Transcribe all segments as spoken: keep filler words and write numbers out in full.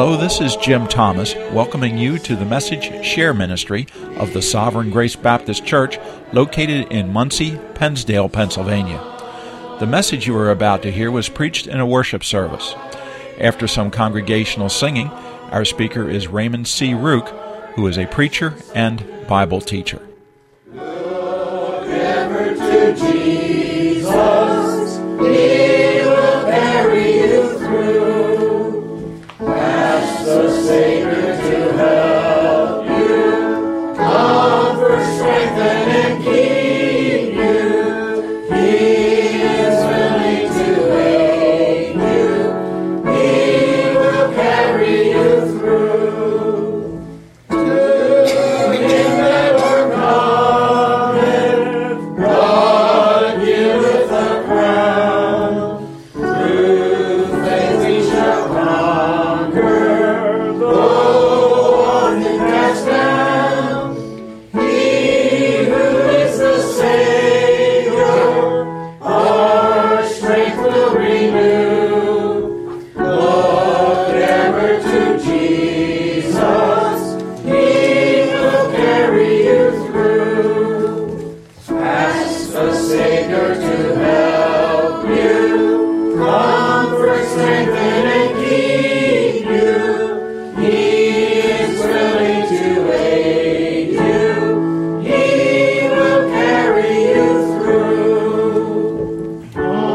Hello, this is Jim Thomas, welcoming you to the Message Share Ministry of the Sovereign Grace Baptist Church, located in Muncie, Pennsdale, Pennsylvania. The message you are about to hear was preached in a worship service. After some congregational singing, our speaker is Raymond C. Rook, who is a preacher and Bible teacher. Look ever to Jesus, He will carry you through. Ask the Savior to help you, comfort, strengthen, and keep you. He is willing to aid you. He will carry you through. To Him that overcometh, God giveth a crown. Through faith we shall conquer, though often cast down. He who is the Savior, our strength will renew. Look ever to Jesus, He will carry you through. Ask the Savior to help you, comfort, strengthen, and keep you. He is willing to aid you. He will carry you through.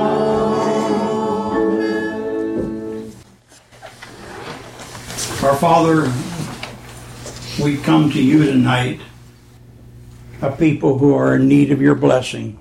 Our Father, we come to you tonight, a people who are in need of your blessing.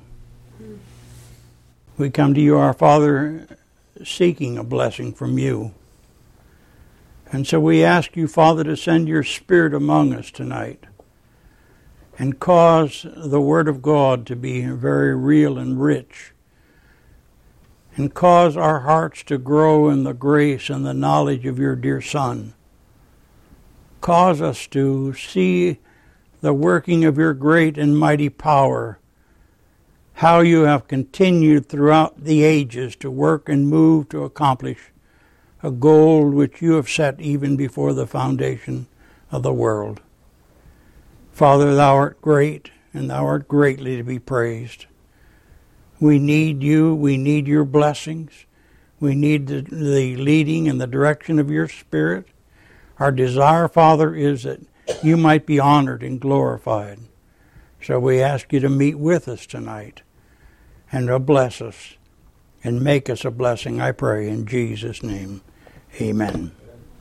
We come to you, our Father, seeking a blessing from you. And so we ask you, Father, to send your Spirit among us tonight and cause the Word of God to be very real and rich, and cause our hearts to grow in the grace and the knowledge of your dear Son. Cause us to see the working of your great and mighty power, how you have continued throughout the ages to work and move to accomplish a goal which you have set even before the foundation of the world. Father, thou art great, and thou art greatly to be praised. We need you. We need your blessings. We need the, the leading and the direction of your Spirit. Our desire, Father, is that you might be honored and glorified. So we ask you to meet with us tonight and to bless us and make us a blessing, I pray, in Jesus' name. Amen.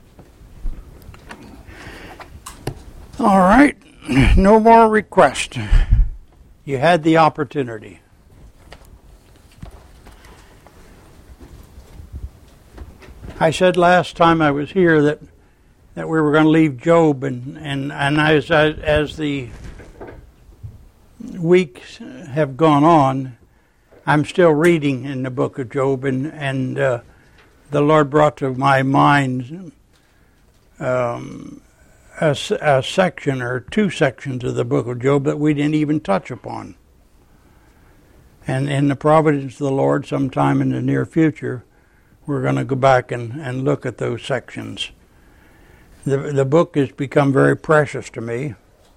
All right. No more requests. You had the opportunity. I said last time I was here that that we were going to leave Job, and and and as as the weeks have gone on, I'm still reading in the book of Job, and and uh, the Lord brought to my mind um, a, a section or two sections of the book of Job that we didn't even touch upon. And in the providence of the Lord, sometime in the near future, we're going to go back and, and look at those sections. The the book has become very precious to me.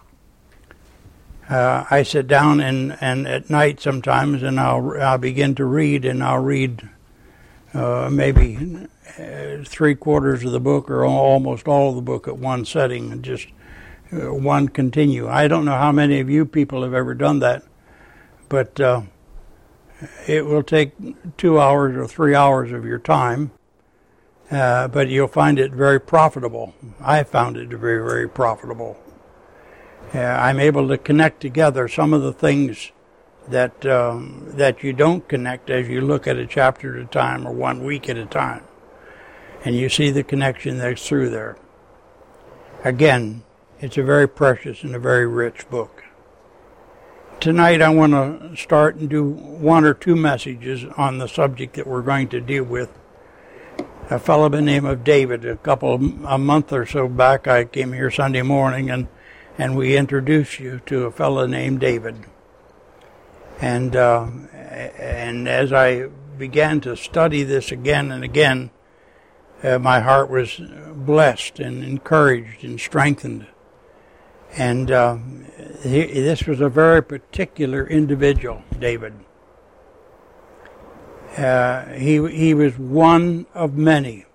Uh, I sit down and, and at night sometimes, and I'll I'll begin to read, and I'll read uh, maybe uh, three quarters of the book or almost all of the book at one setting, and just uh, one continue. I don't know how many of you people have ever done that, but uh, it will take two hours or three hours of your time. Uh, but you'll find it very profitable. I found it very, very profitable. Uh, I'm able to connect together some of the things that um, that you don't connect as you look at a chapter at a time or one week at a time. And you see the connection that's through there. Again, it's a very precious and a very rich book. Tonight I want to start and do one or two messages on the subject that we're going to deal with. A fellow by the name of David. A couple of, a month or so back, I came here Sunday morning, and and we introduced you to a fellow named David. And uh, and as I began to study this again and again, uh, my heart was blessed and encouraged and strengthened. And uh, he, this was a very particular individual, David. Uh, he he was one of many.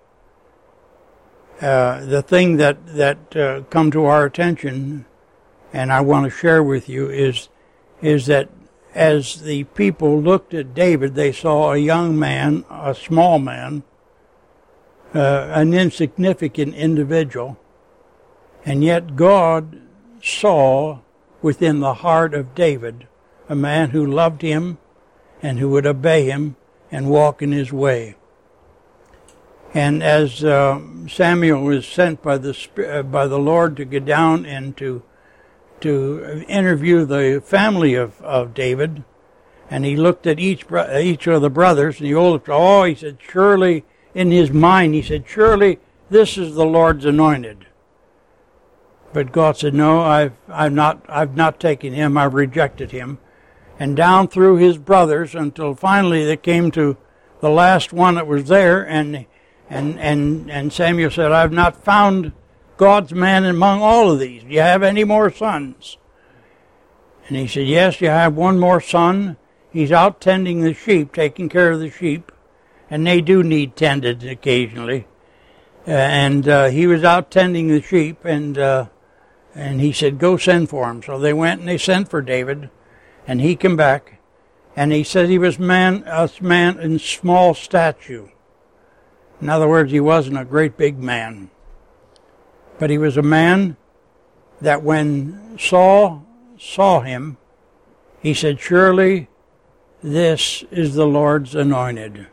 Uh, the thing that that uh, come to our attention, and I want to share with you, is is that as the people looked at David, they saw a young man, a small man, uh, an insignificant individual, and yet God saw within the heart of David a man who loved him and who would obey him and walk in his way. And as uh, Samuel was sent by the uh, by the Lord to go down and to to interview the family of, of David, and he looked at each bro- each of the brothers, and he looked, oh, he said, surely, in his mind, he said, surely this is the Lord's anointed. But God said, no, I've I've not I've not taken him, I've rejected him. And down through his brothers until finally they came to the last one that was there, and and and, and Samuel said, I've not found God's man among all of these. Do you have any more sons? And he said, yes, you have one more son. He's out tending the sheep, taking care of the sheep, and they do need tended occasionally. Uh, and uh, he was out tending the sheep, and uh, and he said, go send for him. So they went and they sent for David, and he came back, and he said he was man, a man in small stature. In other words, he wasn't a great big man. But he was a man that when Saul saw him, he said, surely this is the Lord's anointed.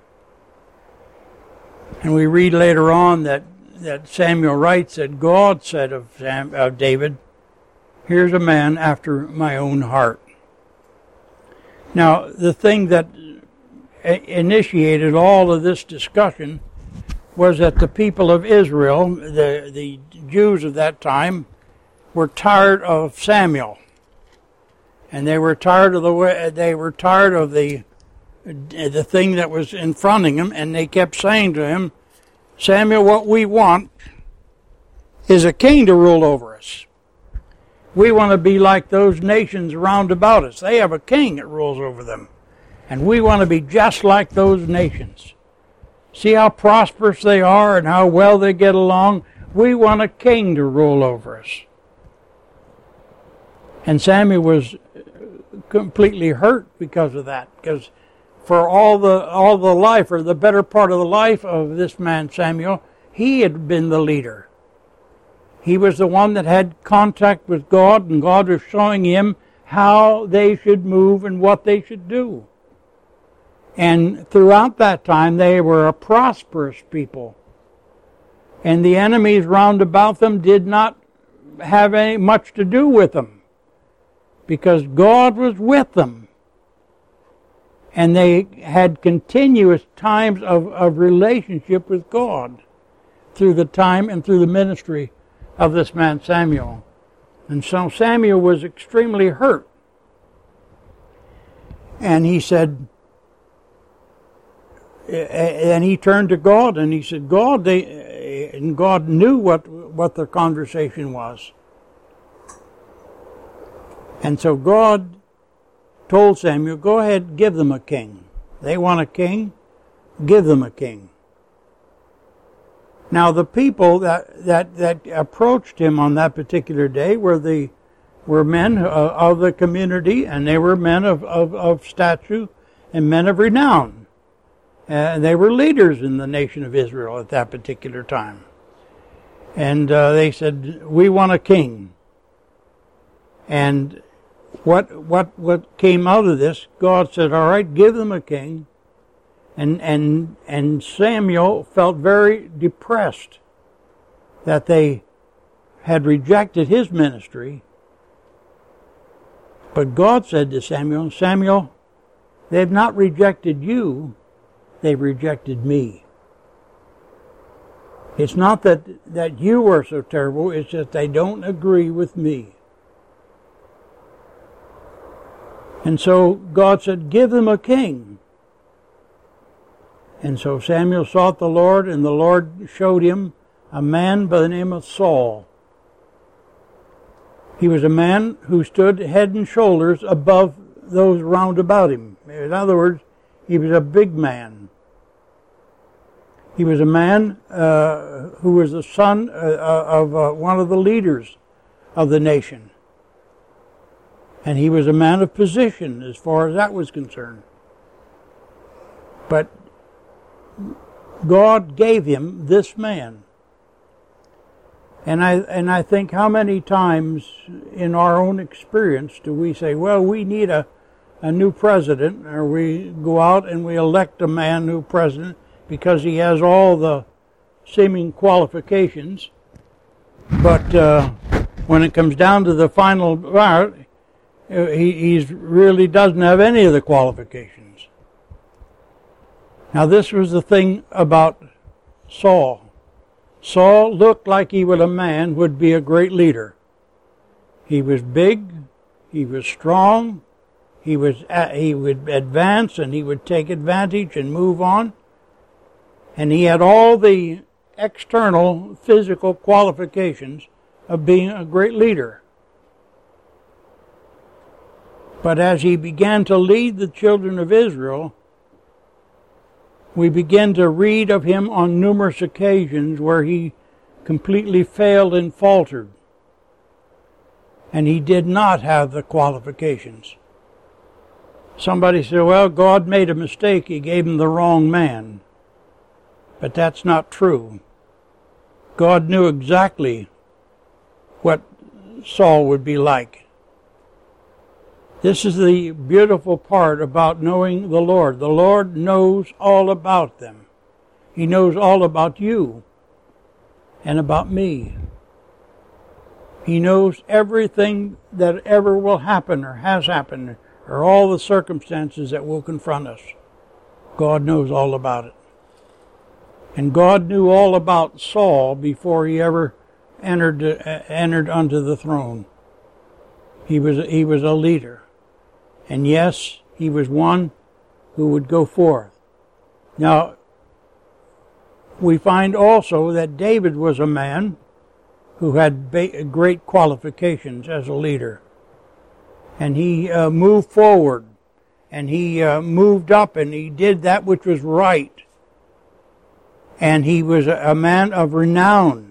And we read later on that, that Samuel writes that God said of, Sam, of David, here's a man after my own heart. Now, the thing that initiated all of this discussion was that the people of Israel, the, the Jews of that time, were tired of Samuel. And they were tired of the way, they were tired of the the thing that was in front of him, and they kept saying to him, Samuel, what we want is a king to rule over us. We want to be like those nations round about us. They have a king that rules over them. And we want to be just like those nations. See how prosperous they are and how well they get along? We want a king to rule over us. And Samuel was completely hurt because of that. Because for all the all the life, or the better part of the life of this man Samuel, he had been the leader. He was the one that had contact with God, and God was showing him how they should move and what they should do. And throughout that time, they were a prosperous people. And the enemies round about them did not have any much to do with them, because God was with them. And they had continuous times of, of relationship with God through the time and through the ministry of this man Samuel. And so Samuel was extremely hurt. And he said, and he turned to God and he said, God, they, and God knew what, what their conversation was. And so God told Samuel, go ahead, give them a king. They want a king, give them a king. Now the people that, that, that approached him on that particular day were the were men uh, of the community, and they were men of, of, of stature and men of renown. And they were leaders in the nation of Israel at that particular time. And uh, they said, we want a king. And what what what came out of this, God said, all right, give them a king. And and and Samuel felt very depressed that they had rejected his ministry. But God said to Samuel, Samuel, they've not rejected you, they've rejected me. It's not that, that you are so terrible, it's that they don't agree with me. And so God said, give them a king. And so Samuel sought the Lord, and the Lord showed him a man by the name of Saul. He was a man who stood head and shoulders above those round about him. In other words, he was a big man. He was a man uh, who was the son uh, of uh, one of the leaders of the nation. And he was a man of position as far as that was concerned. But God gave him this man. And I and I think how many times in our own experience do we say, well, we need a, a new president, or we go out and we elect a man new president because he has all the seeming qualifications. But uh, when it comes down to the final part, he he's really doesn't have any of the qualifications. Now this was the thing about Saul. Saul looked like he was a man who would be a great leader. He was big, he was strong, he was he would advance and he would take advantage and move on. And he had all the external physical qualifications of being a great leader. But as he began to lead the children of Israel, we begin to read of him on numerous occasions where he completely failed and faltered. And he did not have the qualifications. Somebody said, well, God made a mistake. He gave him the wrong man. But that's not true. God knew exactly what Saul would be like. This is the beautiful part about knowing the Lord. The Lord knows all about them. He knows all about you and about me. He knows everything that ever will happen or has happened, or all the circumstances that will confront us. God knows all about it. And God knew all about Saul before he ever entered uh, entered onto the throne. He was he was a leader. And yes, he was one who would go forth. Now, we find also that David was a man who had ba- great qualifications as a leader. And he uh, moved forward, and he uh, moved up, and he did that which was right. And he was a, a man of renown.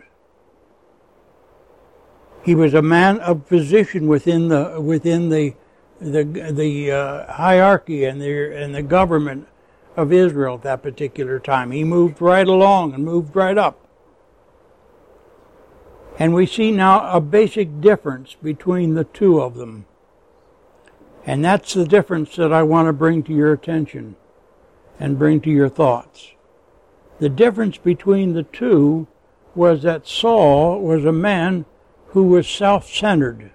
He was a man of position within the within the the the uh, hierarchy and the and the government of Israel at that particular time. He moved right along and moved right up. And we see now a basic difference between the two of them. And that's the difference that I want to bring to your attention and bring to your thoughts. The difference between the two was that Saul was a man who was self-centered.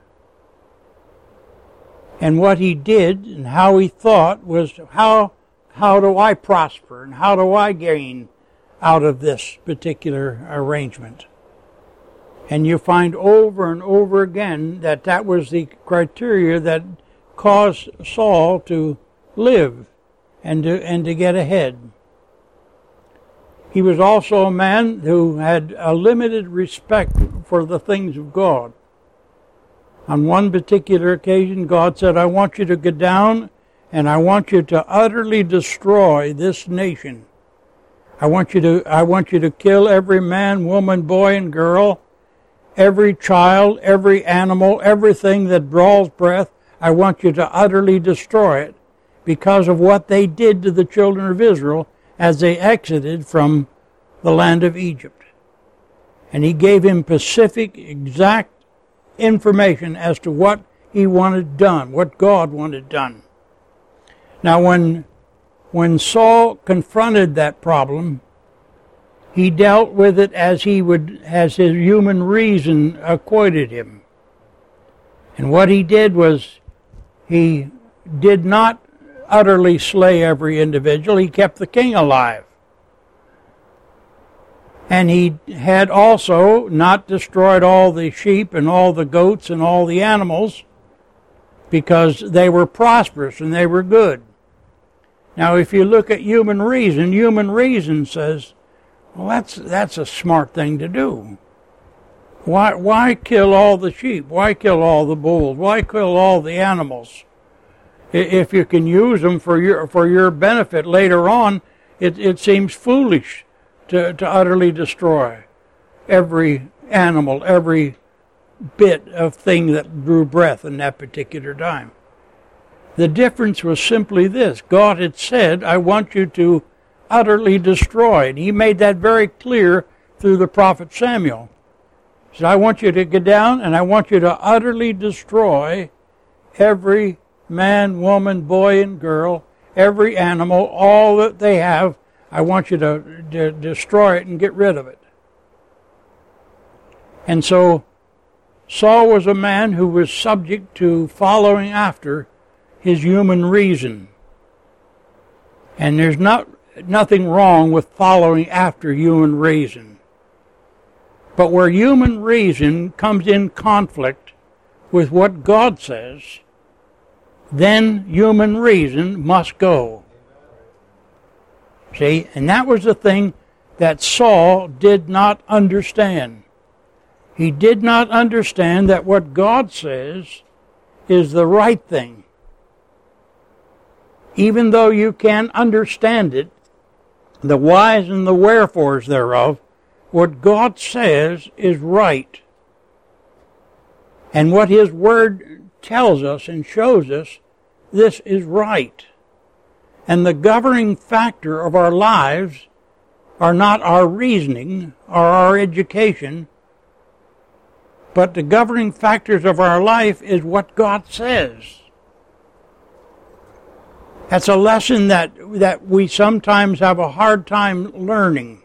And what he did and how he thought was, how how do I prosper and how do I gain out of this particular arrangement? And you find over and over again that that was the criteria that caused Saul to live and to, and to get ahead. He was also a man who had a limited respect for the things of God. On one particular occasion, God said, I want you to go down and I want you to utterly destroy this nation. I want you to, I want you to kill every man, woman, boy, and girl, every child, every animal, everything that draws breath. I want you to utterly destroy it because of what they did to the children of Israel as they exited from the land of Egypt. And he gave him specific, exact information as to what he wanted done, what God wanted done. Now when when Saul confronted that problem, he dealt with it as he would, as his human reason acquitted him. And what he did was he did not utterly slay every individual. He kept the king alive. And he had also not destroyed all the sheep and all the goats and all the animals because they were prosperous and they were good. Now, if you look at human reason, human reason says, well, that's that's a smart thing to do. Why why kill all the sheep? Why kill all the bulls? Why kill all the animals? If you can use them for your for your benefit later on, it, it seems foolish to, to utterly destroy every animal, every bit of thing that drew breath in that particular time. The difference was simply this. God had said, I want you to utterly destroy. And he made that very clear through the prophet Samuel. He said, I want you to get down and I want you to utterly destroy every man, woman, boy, and girl, every animal, all that they have. I want you to, to destroy it and get rid of it. And so Saul was a man who was subject to following after his human reason. And there's not nothing wrong with following after human reason. But where human reason comes in conflict with what God says, then human reason must go. See, and that was the thing that Saul did not understand. He did not understand that what God says is the right thing. Even though you can understand it, the whys and the wherefores thereof, what God says is right. And what His Word tells us and shows us, this is right. And the governing factor of our lives are not our reasoning or our education, but the governing factors of our life is what God says. That's a lesson that, that we sometimes have a hard time learning.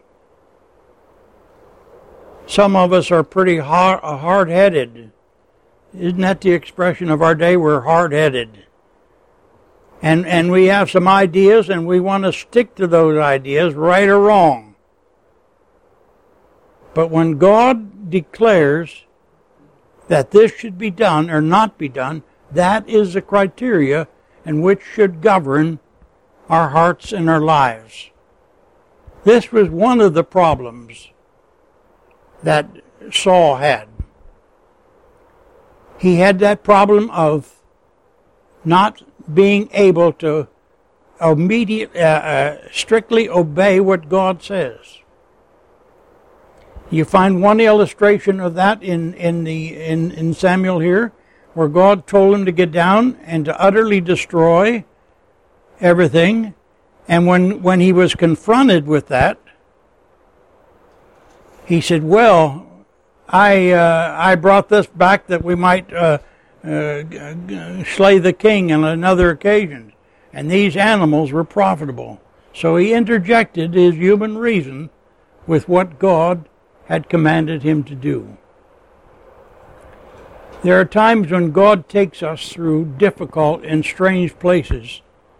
Some of us are pretty hard, hard-headed. Isn't that the expression of our day? We're hard-headed. And, and we have some ideas and we want to stick to those ideas, right or wrong. But when God declares that this should be done or not be done, that is the criteria in which should govern our hearts and our lives. This was one of the problems that Saul had. He had that problem of not being able to immediate, uh, uh, strictly obey what God says. You find one illustration of that in, in, the, in, in Samuel here, where God told him to get down and to utterly destroy everything. And when, when he was confronted with that, he said, well, I uh, I brought this back that we might uh, uh, slay the king on another occasion. And these animals were profitable. So he interjected his human reason with what God had commanded him to do. There are times when God takes us through difficult and strange places.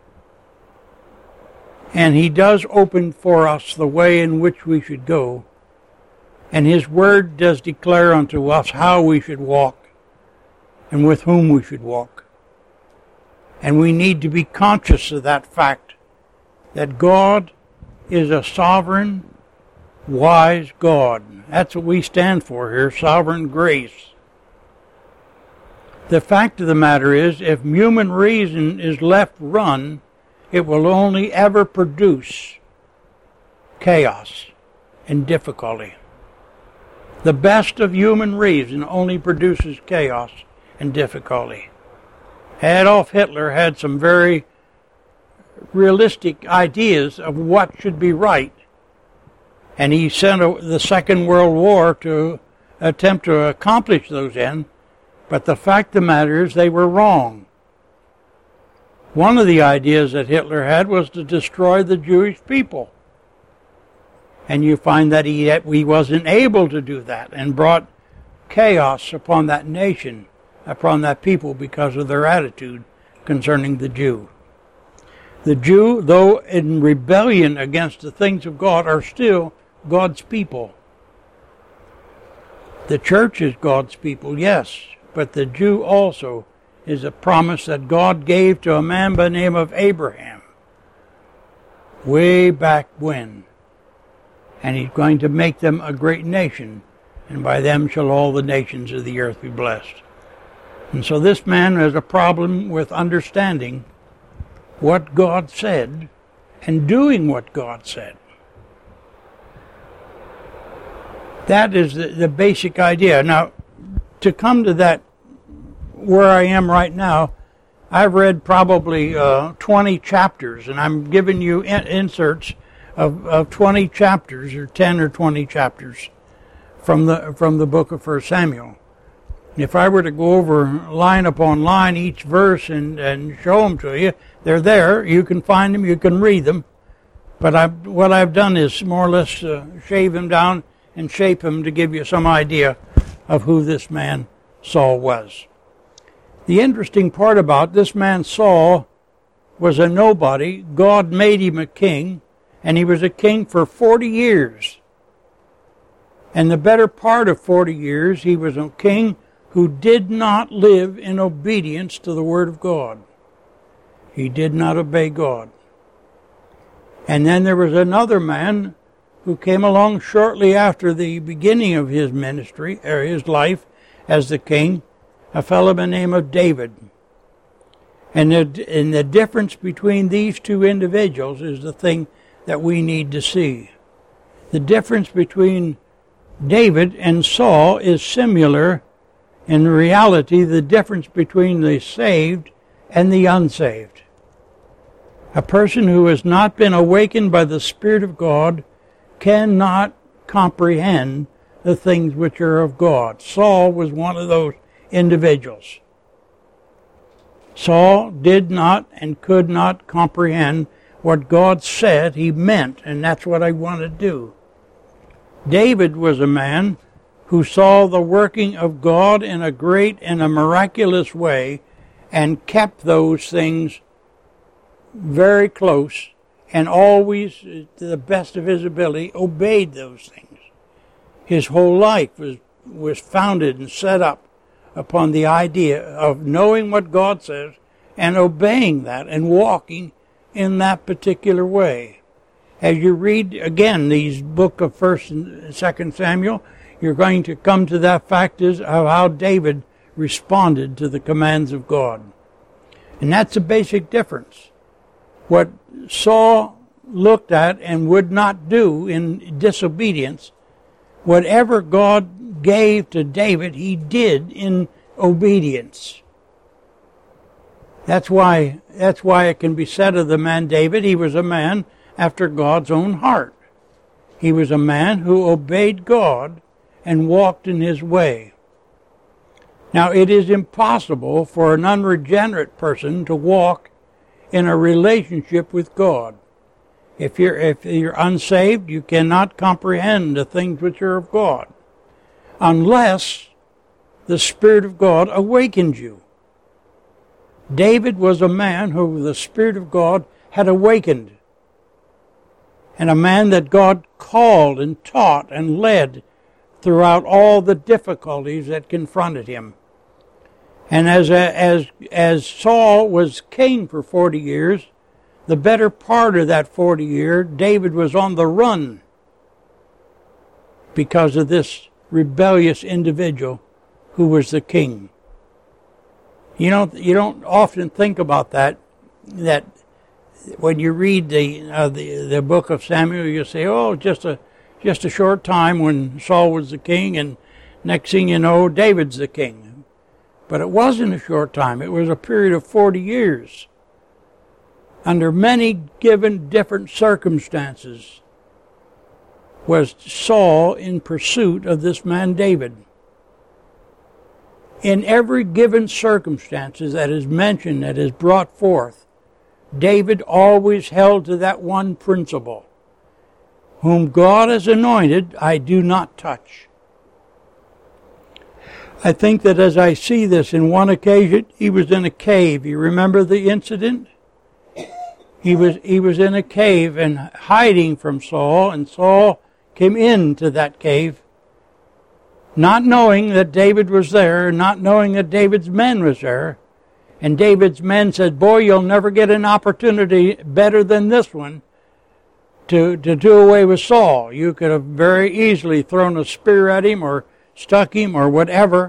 And He does open for us the way in which we should go. And His Word does declare unto us how we should walk and with whom we should walk. And we need to be conscious of that fact, that God is a sovereign, wise God. That's what we stand for here, sovereign grace. The fact of the matter is, if human reason is left run, it will only ever produce chaos and difficulty. The best of human reason only produces chaos and difficulty. Adolf Hitler had some very realistic ideas of what should be right. And he sent a, the Second World War to attempt to accomplish those ends. But the fact of the matter is they were wrong. One of the ideas that Hitler had was to destroy the Jewish people. And you find that he, he wasn't able to do that and brought chaos upon that nation, upon that people because of their attitude concerning the Jew. The Jew, though in rebellion against the things of God, are still God's people. The church is God's people, yes, but the Jew also is a promise that God gave to a man by the name of Abraham, way back when. And he's going to make them a great nation, and by them shall all the nations of the earth be blessed. And so this man has a problem with understanding what God said and doing what God said. That is the, the basic idea. Now, to come to that, where I am right now, I've read probably uh, twenty chapters, and I'm giving you in- inserts of, of twenty chapters, or ten or twenty chapters from the from the book of First Samuel. If I were to go over line upon line each verse and, and show them to you, they're there. You can find them. You can read them. But I've, what I've done is more or less uh, shave them down and shape them to give you some idea of who this man Saul was. The interesting part about this man Saul was a nobody. God made him a king, and he was a king for forty years. And the better part of forty years, he was a king who did not live in obedience to the Word of God. He did not obey God. And then there was another man who came along shortly after the beginning of his ministry, or his life as the king, a fellow by the name of David. And the, and the difference between these two individuals is the thing that we need to see. The difference between David and Saul is similar. In reality, the difference between the saved and the unsaved. A person who has not been awakened by the Spirit of God cannot comprehend the things which are of God. Saul was one of those individuals. Saul did not and could not comprehend what God said he meant, and that's what I want to do. David was a man who saw the working of God in a great and a miraculous way and kept those things very close and always, to the best of his ability, obeyed those things. His whole life was, was founded and set up upon the idea of knowing what God says and obeying that and walking in that particular way. As you read, again, these book of First and Second Samuel, you're going to come to that fact is of how David responded to the commands of God. And that's a basic difference. What Saul looked at and would not do in disobedience, whatever God gave to David, he did in obedience. That's why, that's why it can be said of the man David, he was a man after God's own heart. He was a man who obeyed God and walked in his way. Now, it is impossible for an unregenerate person to walk in a relationship with God. If you're, if you're unsaved, you cannot comprehend the things which are of God, unless the Spirit of God awakens you. David was a man who the Spirit of God had awakened, and a man that God called and taught and led throughout all the difficulties that confronted him. And as as as Saul was king for forty years, the better part of that forty years, David was on the run because of this rebellious individual who was the king. You know, you don't often think about that, that when you read the uh, the the book of Samuel, you say, oh, just a just a short time when Saul was the king, and next thing you know, David's the king. But it wasn't a short time. It was a period of forty years. Under many given different circumstances was Saul in pursuit of this man David. In every given circumstances that is mentioned, that is brought forth, David always held to that one principle. Whom God has anointed, I do not touch. I think that as I see this, in one occasion, he was in a cave. You remember the incident? He was he was in a cave and hiding from Saul, and Saul came into that cave, not knowing that David was there, not knowing that David's men was there. And David's men said, boy, you'll never get an opportunity better than this one to, to do away with Saul. You could have very easily thrown a spear at him or stuck him or whatever.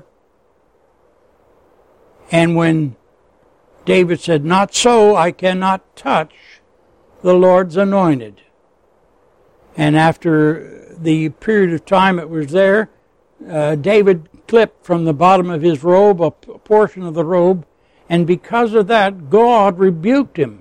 And when David said, "Not so, I cannot touch the Lord's anointed." And after the period of time it was there, uh, David clipped from the bottom of his robe a p- portion of the robe, and because of that, God rebuked him.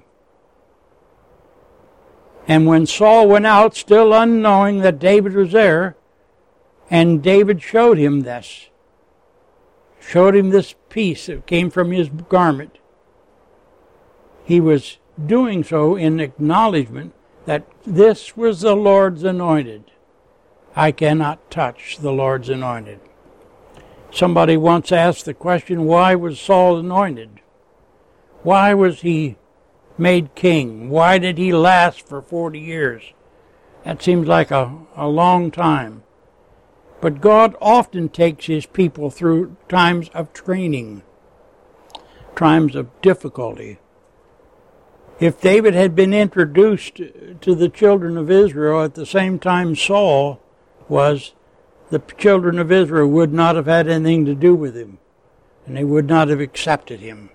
And when Saul went out, still unknowing that David was there, and David showed him this, showed him this piece that came from his garment, he was doing so in acknowledgement that this was the Lord's anointed. I cannot touch the Lord's anointed. Somebody once asked the question, why was Saul anointed? Why was he made king? Why did he last for forty years? That seems like a, a long time. But God often takes his people through times of training, times of difficulty. If David had been introduced to the children of Israel at the same time Saul was, the children of Israel would not have had anything to do with him, and they would not have accepted him.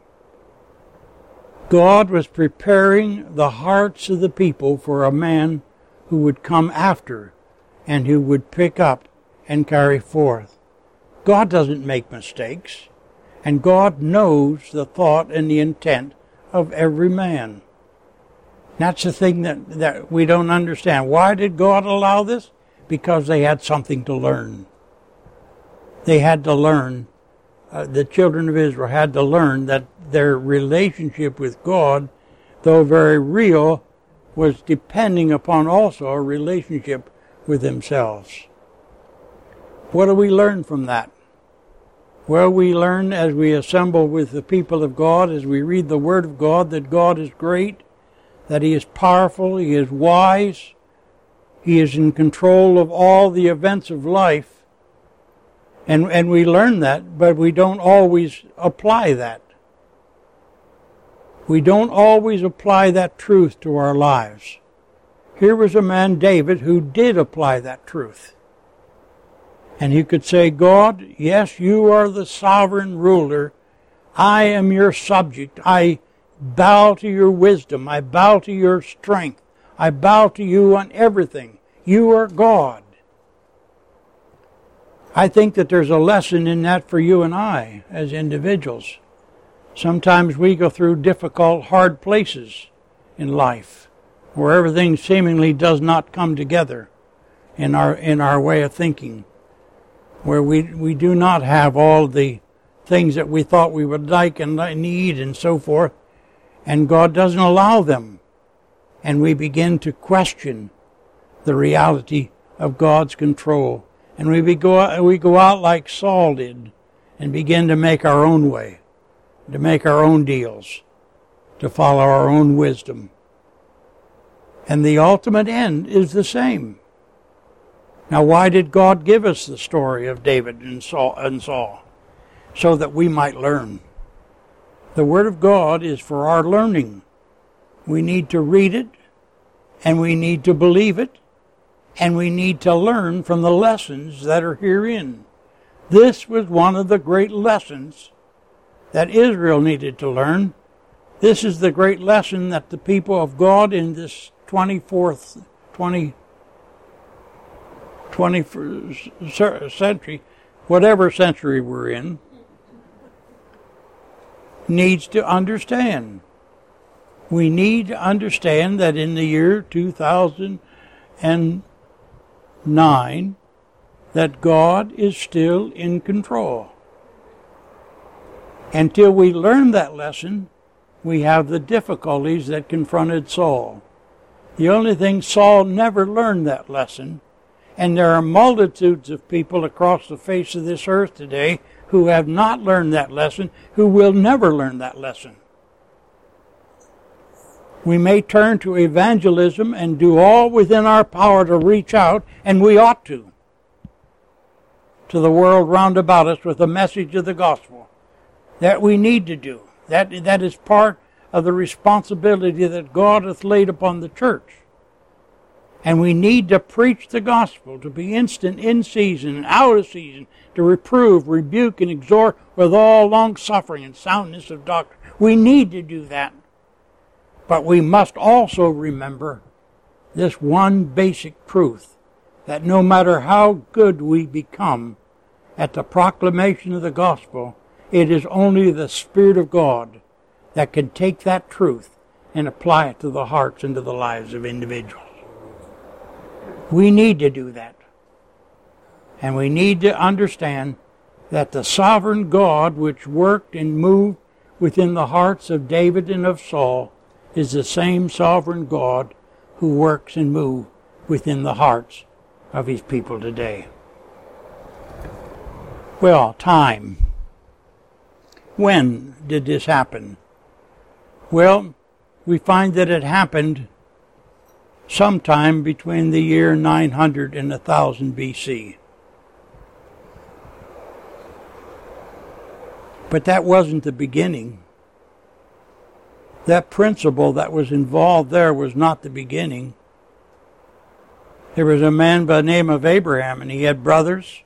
God was preparing the hearts of the people for a man who would come after and who would pick up and carry forth. God doesn't make mistakes, and God knows the thought and the intent of every man. That's the thing that, that we don't understand. Why did God allow this? Because they had something to learn. They had to learn, uh, the children of Israel had to learn that their relationship with God, though very real, was depending upon also a relationship with themselves. What do we learn from that? Well, we learn as we assemble with the people of God, as we read the Word of God, that God is great, that He is powerful, He is wise, He is in control of all the events of life. And, and we learn that, but we don't always apply that. We don't always apply that truth to our lives. Here was a man, David, who did apply that truth. And he could say, God, yes, you are the sovereign ruler. I am your subject. I bow to your wisdom. I bow to your strength. I bow to you on everything. You are God. I think that there's a lesson in that for you and I as individuals. Sometimes we go through difficult, hard places in life where everything seemingly does not come together in our in our way of thinking, where we, we do not have all the things that we thought we would like and need and so forth, and God doesn't allow them. And we begin to question the reality of God's control. And we go, we go out like Saul did and begin to make our own way, to make our own deals, to follow our own wisdom. And the ultimate end is the same. Now, why did God give us the story of David and Saul? And Saul? So that we might learn. The Word of God is for our learning. We need to read it, and we need to believe it, and we need to learn from the lessons that are herein. This was one of the great lessons that Israel needed to learn. This is the great lesson that the people of God in this twenty-fourth, twentieth, twenty-first century, whatever century we're in, needs to understand. We need to understand that in the year two thousand nine, that God is still in control. Until we learn that lesson, we have the difficulties that confronted Saul. The only thing, Saul never learned that lesson, and there are multitudes of people across the face of this earth today who have not learned that lesson, who will never learn that lesson. We may turn to evangelism and do all within our power to reach out, and we ought to, to the world round about us with the message of the gospel. That we need to do. That, that is part of the responsibility that God hath laid upon the church. And we need to preach the gospel, to be instant in season and out of season, to reprove, rebuke, and exhort with all long-suffering and soundness of doctrine. We need to do that. But we must also remember this one basic truth, that no matter how good we become at the proclamation of the gospel, it is only the Spirit of God that can take that truth and apply it to the hearts and to the lives of individuals. We need to do that. And we need to understand that the sovereign God which worked and moved within the hearts of David and of Saul is the same sovereign God who works and moves within the hearts of his people today. Well, time. When did this happen? Well, we find that it happened sometime between the year nine hundred and one thousand B C. But that wasn't the beginning. That principle that was involved there was not the beginning. There was a man by the name of Abraham, and he had brothers.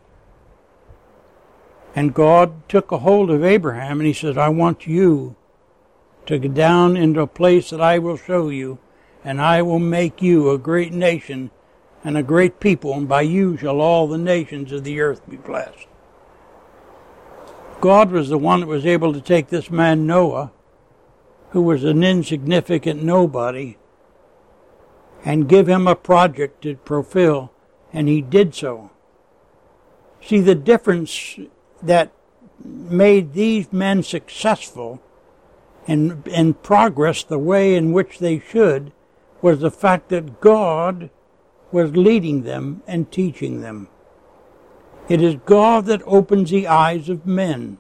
And God took a hold of Abraham, and he said, I want you to go down into a place that I will show you, and I will make you a great nation and a great people, and by you shall all the nations of the earth be blessed. God was the one that was able to take this man Noah, who was an insignificant nobody, and give him a project to fulfill, and he did so. See, the difference that made these men successful and, and progress the way in which they should was the fact that God was leading them and teaching them. It is God that opens the eyes of men.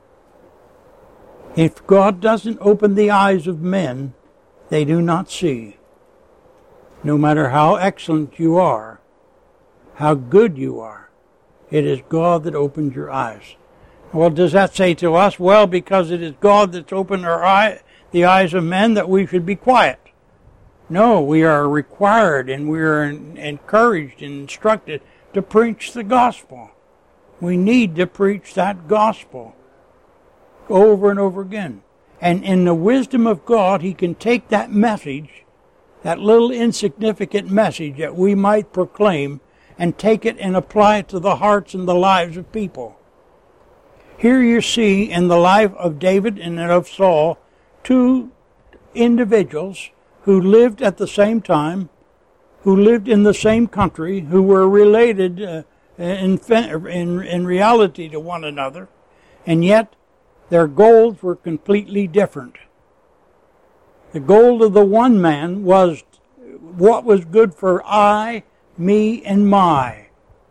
If God doesn't open the eyes of men, they do not see. No matter how excellent you are, how good you are, it is God that opens your eyes. Well, does that say to us, well, because it is God that's opened our eye, the eyes of men, that we should be quiet? No, we are required and we are encouraged and instructed to preach the gospel. We need to preach that gospel over and over again. And in the wisdom of God, He can take that message, that little insignificant message that we might proclaim, and take it and apply it to the hearts and the lives of people. Here you see in the life of David and of Saul, two individuals who lived at the same time, who lived in the same country, who were related uh, in, in, in reality to one another, and yet their goals were completely different. The goal of the one man was what was good for I, me, and my.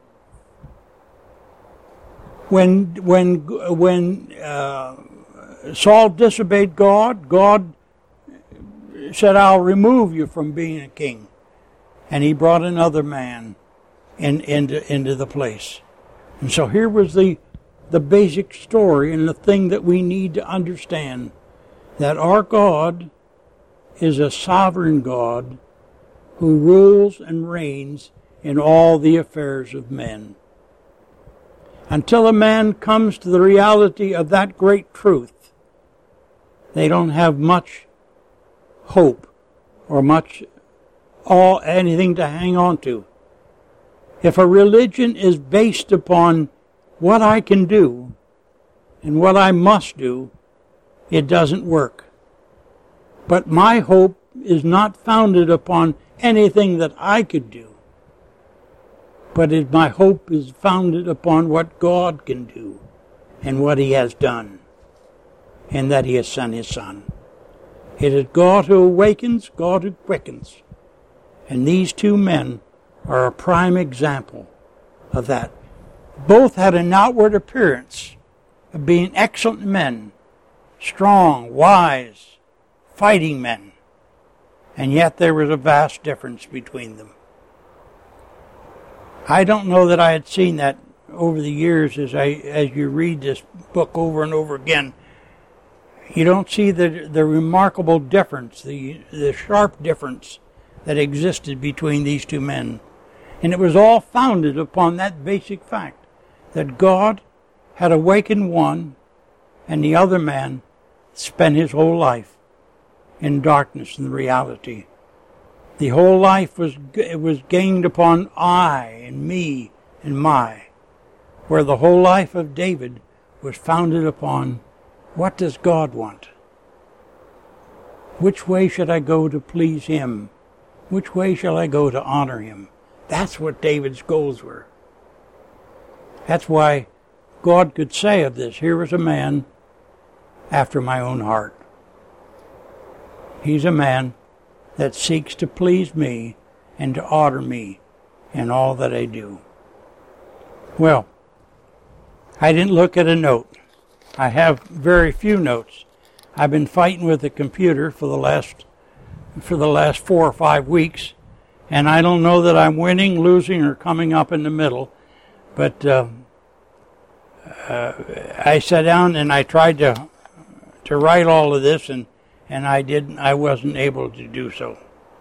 When when when uh, Saul disobeyed God, God said, I'll remove you from being a king. And he brought another man in, into, into the place. And so here was the, the basic story and the thing that we need to understand, that our God is a sovereign God who rules and reigns in all the affairs of men. Until a man comes to the reality of that great truth, they don't have much hope or much all anything to hang on to. If a religion is based upon what I can do and what I must do, it doesn't work. But my hope is not founded upon anything that I could do, but it, my hope is founded upon what God can do and what He has done, and that He has sent His Son. It is God who awakens, God who quickens. And these two men are a prime example of that. Both had an outward appearance of being excellent men, strong, wise, fighting men. And yet there was a vast difference between them. I don't know that I had seen that over the years as I as you read this book over and over again. You don't see the the remarkable difference, the the sharp difference that existed between these two men. And it was all founded upon that basic fact, that God had awakened one, and the other man spent his whole life in darkness and reality. The whole life was it was gained upon I and me and my, where the whole life of David was founded upon, what does God want? Which way should I go to please him? Which way shall I go to honor him? That's what David's goals were. That's why God could say of this, here was a man after my own heart. He's a man that seeks to please me and to honor me in all that I do. Well, I didn't look at a note. I have very few notes. I've been fighting with the computer for the last for the last four or five weeks, and I don't know that I'm winning, losing, or coming up in the middle. But uh, uh, I sat down and I tried to to write all of this, and and I didn't. I wasn't able to do so.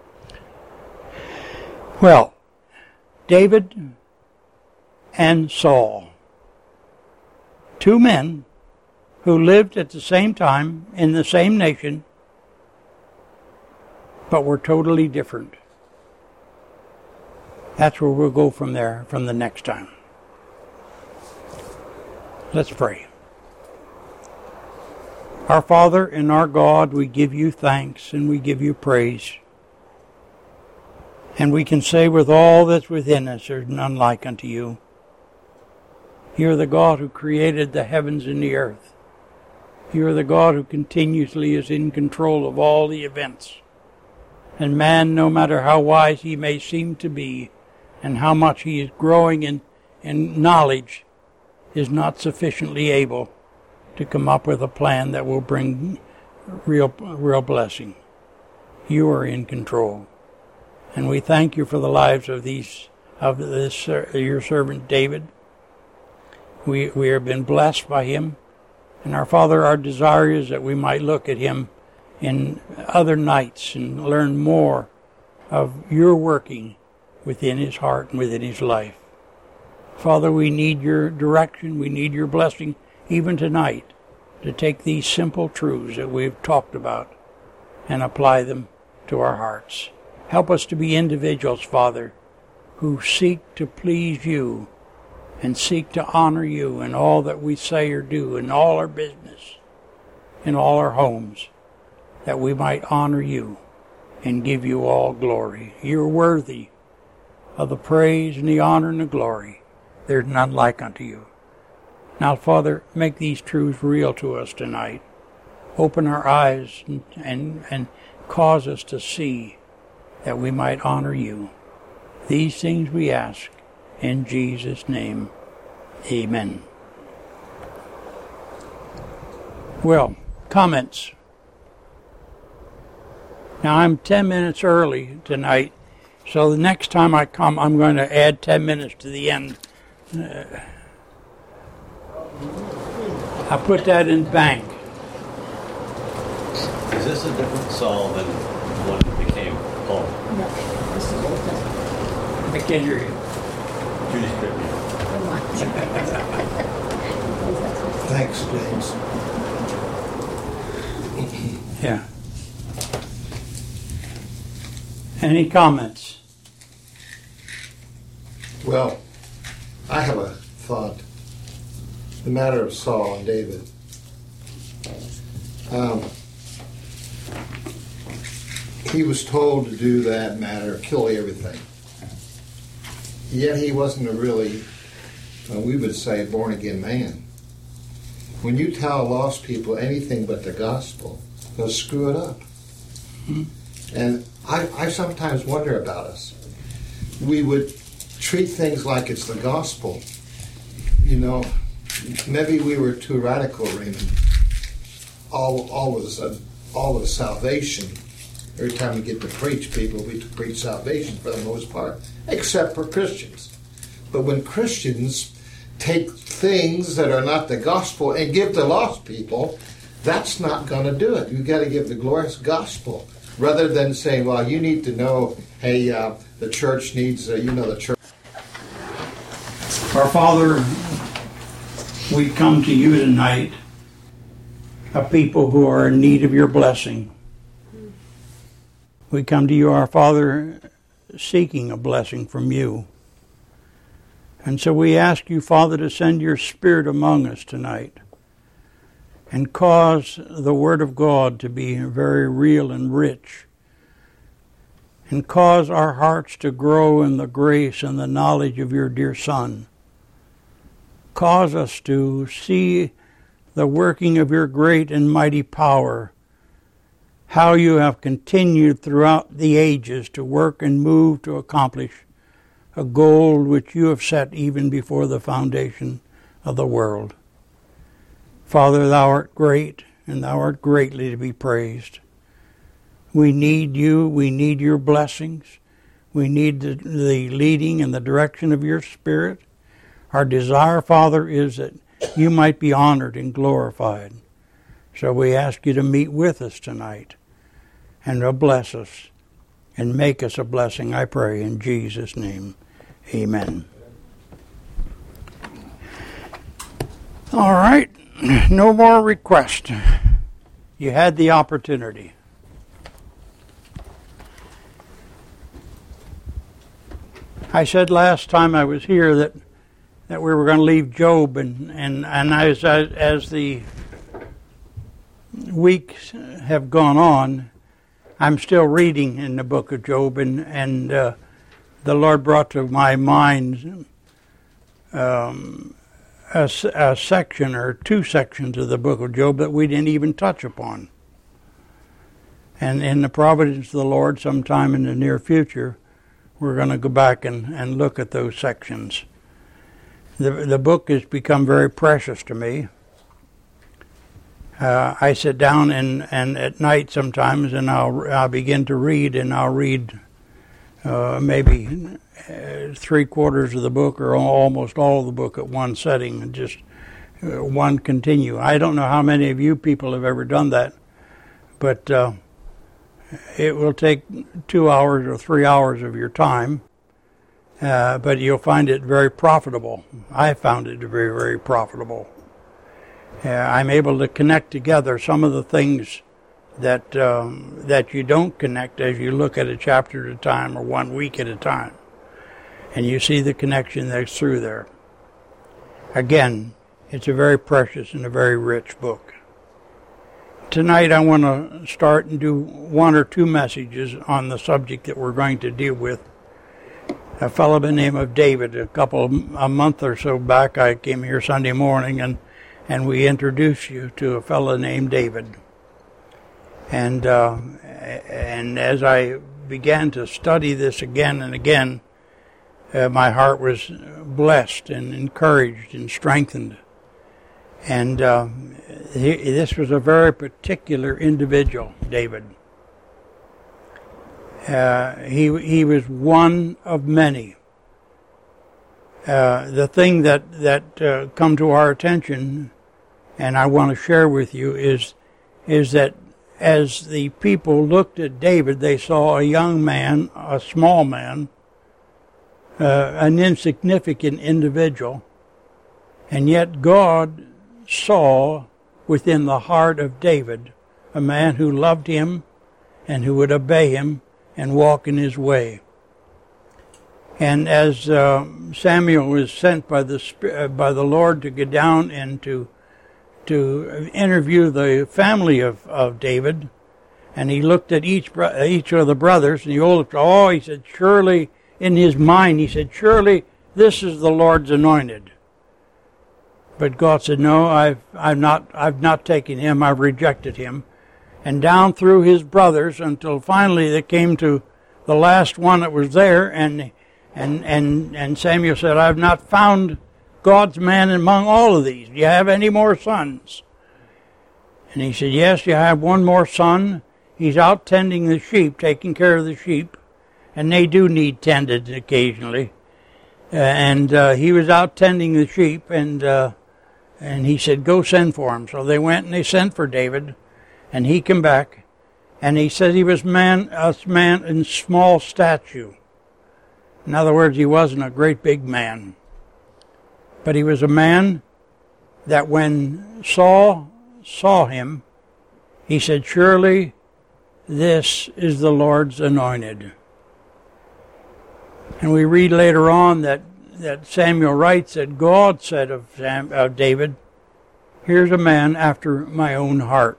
Well, David and Saul, two men who lived at the same time in the same nation, but were totally different. That's where we'll go from there, from the next time. Let's pray. Our Father and our God, we give you thanks and we give you praise. And we can say with all that's within us, there's none like unto you. You are the God who created the heavens and the earth. You are the God who continuously is in control of all the events. And man, no matter how wise he may seem to be, and how much he is growing in, in knowledge, is not sufficiently able to come up with a plan that will bring real, real blessing. You are in control. And we thank you for the lives of these, of this, uh, your servant David. We, we have been blessed by him. And our Father, our desire is that we might look at him in other nights and learn more of your working within his heart and within his life. Father, we need your direction. We need your blessing even tonight to take these simple truths that we've talked about and apply them to our hearts. Help us to be individuals, Father, who seek to please you and seek to honor you in all that we say or do, in all our business, in all our homes, that we might honor you and give you all glory. You're worthy of the praise and the honor and the glory. There's none like unto you. Now, Father, make these truths real to us tonight. Open our eyes and, and, and cause us to see that we might honor you. These things we ask in Jesus' name. Amen. Well, comments. Now, I'm ten minutes early tonight, so the next time I come, I'm going to add ten minutes to the end. Uh, I put that in bank. Is this a different Saul than the one that became Paul? No, this is Old Testament. I can't hear you. Judy Scripture. Thanks, James. Yeah. Any comments? Well, I have a thought. The matter of Saul and David. Um, he was told to do that matter, kill everything. Yet he wasn't a really, uh, we would say, born-again man. When you tell lost people anything but the gospel, they'll screw it up. Mm-hmm. And I, I sometimes wonder about us. We would treat things like it's the gospel. You know, maybe we were too radical, Raymond. All, all of a sudden, all of salvation. Every time we get to preach people, we preach salvation for the most part, except for Christians. But when Christians take things that are not the gospel and give to lost people, that's not going to do it. You've got to give the glorious gospel. rather than saying, well, you need to know, hey, uh, the church needs, uh, you know, the church. Our Father, we come to you tonight, a people who are in need of your blessing. We come to you, our Father, seeking a blessing from you. And so we ask you, Father, to send your Spirit among us tonight and cause the Word of God to be very real and rich, and cause our hearts to grow in the grace and the knowledge of your dear Son. Cause us to see the working of your great and mighty power, how you have continued throughout the ages to work and move to accomplish a goal which you have set even before the foundation of the world. Father, thou art great, and thou art greatly to be praised. We need you. We need your blessings. We need the, the leading and the direction of your Spirit. Our desire, Father, is that you might be honored and glorified. So we ask you to meet with us tonight and to bless us and make us a blessing, I pray, in Jesus' name. Amen. All right. No more requests. You had the opportunity. I said last time I was here that that we were going to leave Job, and and and as as the weeks have gone on, I'm still reading in the book of Job, and and uh, the Lord brought to my mind um, a, a section or two sections of the book of Job that we didn't even touch upon. And in the providence of the Lord, sometime in the near future, we're going to go back and, and look at those sections. The the book has become very precious to me. Uh, I sit down and, and at night sometimes, and I'll I'll begin to read, and I'll read uh, maybe uh, three quarters of the book or almost all of the book at one setting, and just uh, one continue. I don't know how many of you people have ever done that, but uh, it will take two hours or three hours of your time. Uh, but you'll find it very profitable. I found it very, very profitable. Uh, I'm able to connect together some of the things that um, that you don't connect as you look at a chapter at a time or one week at a time. And you see the connection that's through there. Again, it's a very precious and a very rich book. Tonight I want to start and do one or two messages on the subject that we're going to deal with. A fellow by the name of David. A couple of, a month or so back, I came here Sunday morning, and and we introduced you to a fellow named David. And uh, and as I began to study this again and again, uh, my heart was blessed and encouraged and strengthened. And uh, he, this was a very particular individual, David. Uh, he he was one of many. Uh, the thing that that uh, come to our attention, and I want to share with you, is is that as the people looked at David, they saw a young man, a small man, uh, an insignificant individual, and yet God saw within the heart of David a man who loved him and who would obey him and walk in his way. And as uh, Samuel was sent by the uh, by the Lord to go down and to to interview the family of, of David, and he looked at each bro- each of the brothers, and he looked, oh, he said, surely, in his mind, he said, surely this is the Lord's anointed. But God said, no, I've I've not I've not taken him, I've rejected him. And down through his brothers until finally they came to the last one that was there, and and and and Samuel said, I've not found God's man among all of these. Do you have any more sons? And he said, yes, you have one more son. He's out tending the sheep, taking care of the sheep, and they do need tended occasionally. Uh, and uh, he was out tending the sheep, and uh, and he said, go send for him. So they went and they sent for David. And he came back, And he said he was man, a man in small stature. In other words, he wasn't a great big man. But he was a man that when Saul saw him, he said, surely this is the Lord's anointed. And we read later on that, that Samuel writes that God said of, Sam, of David, here's a man after my own heart.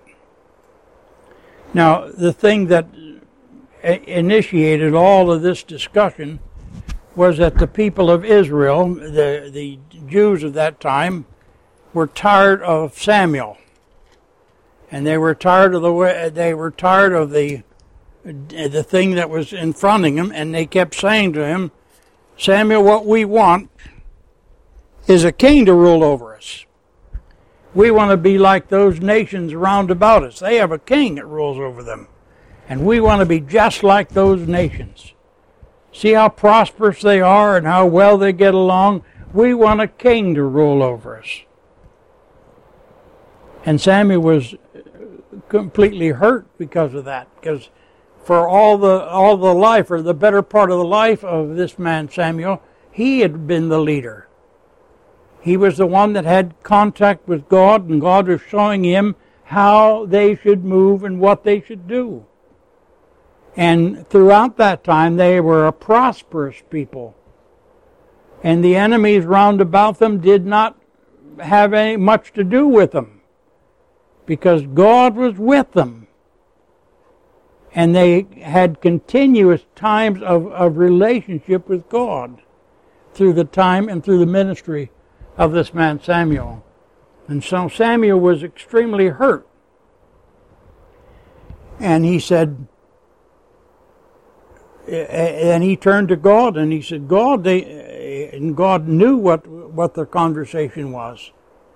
Now, the thing that initiated all of this discussion was that the people of Israel, the, the Jews of that time, were tired of Samuel. And they were tired of the way, they were tired of the the thing that was in front of him, and they kept saying to him, Samuel, what we want is a king to rule over us. We want to be like those nations round about us. They have a king that rules over them. And we want to be just like those nations. See how prosperous they are and how well they get along? We want a king to rule over us. And Samuel was completely hurt because of that. Because for all the all the life, or the better part of the life of this man Samuel, he had been the leader. He was the one that had contact with God, and God was showing him how they should move and what they should do. And throughout that time, they were a prosperous people. And the enemies round about them did not have any much to do with them, because God was with them. And they had continuous times of, of relationship with God through the time and through the ministry of this man Samuel. And so Samuel was extremely hurt. And he said, and he turned to God and he said, God, they, and God knew what, what the conversation was.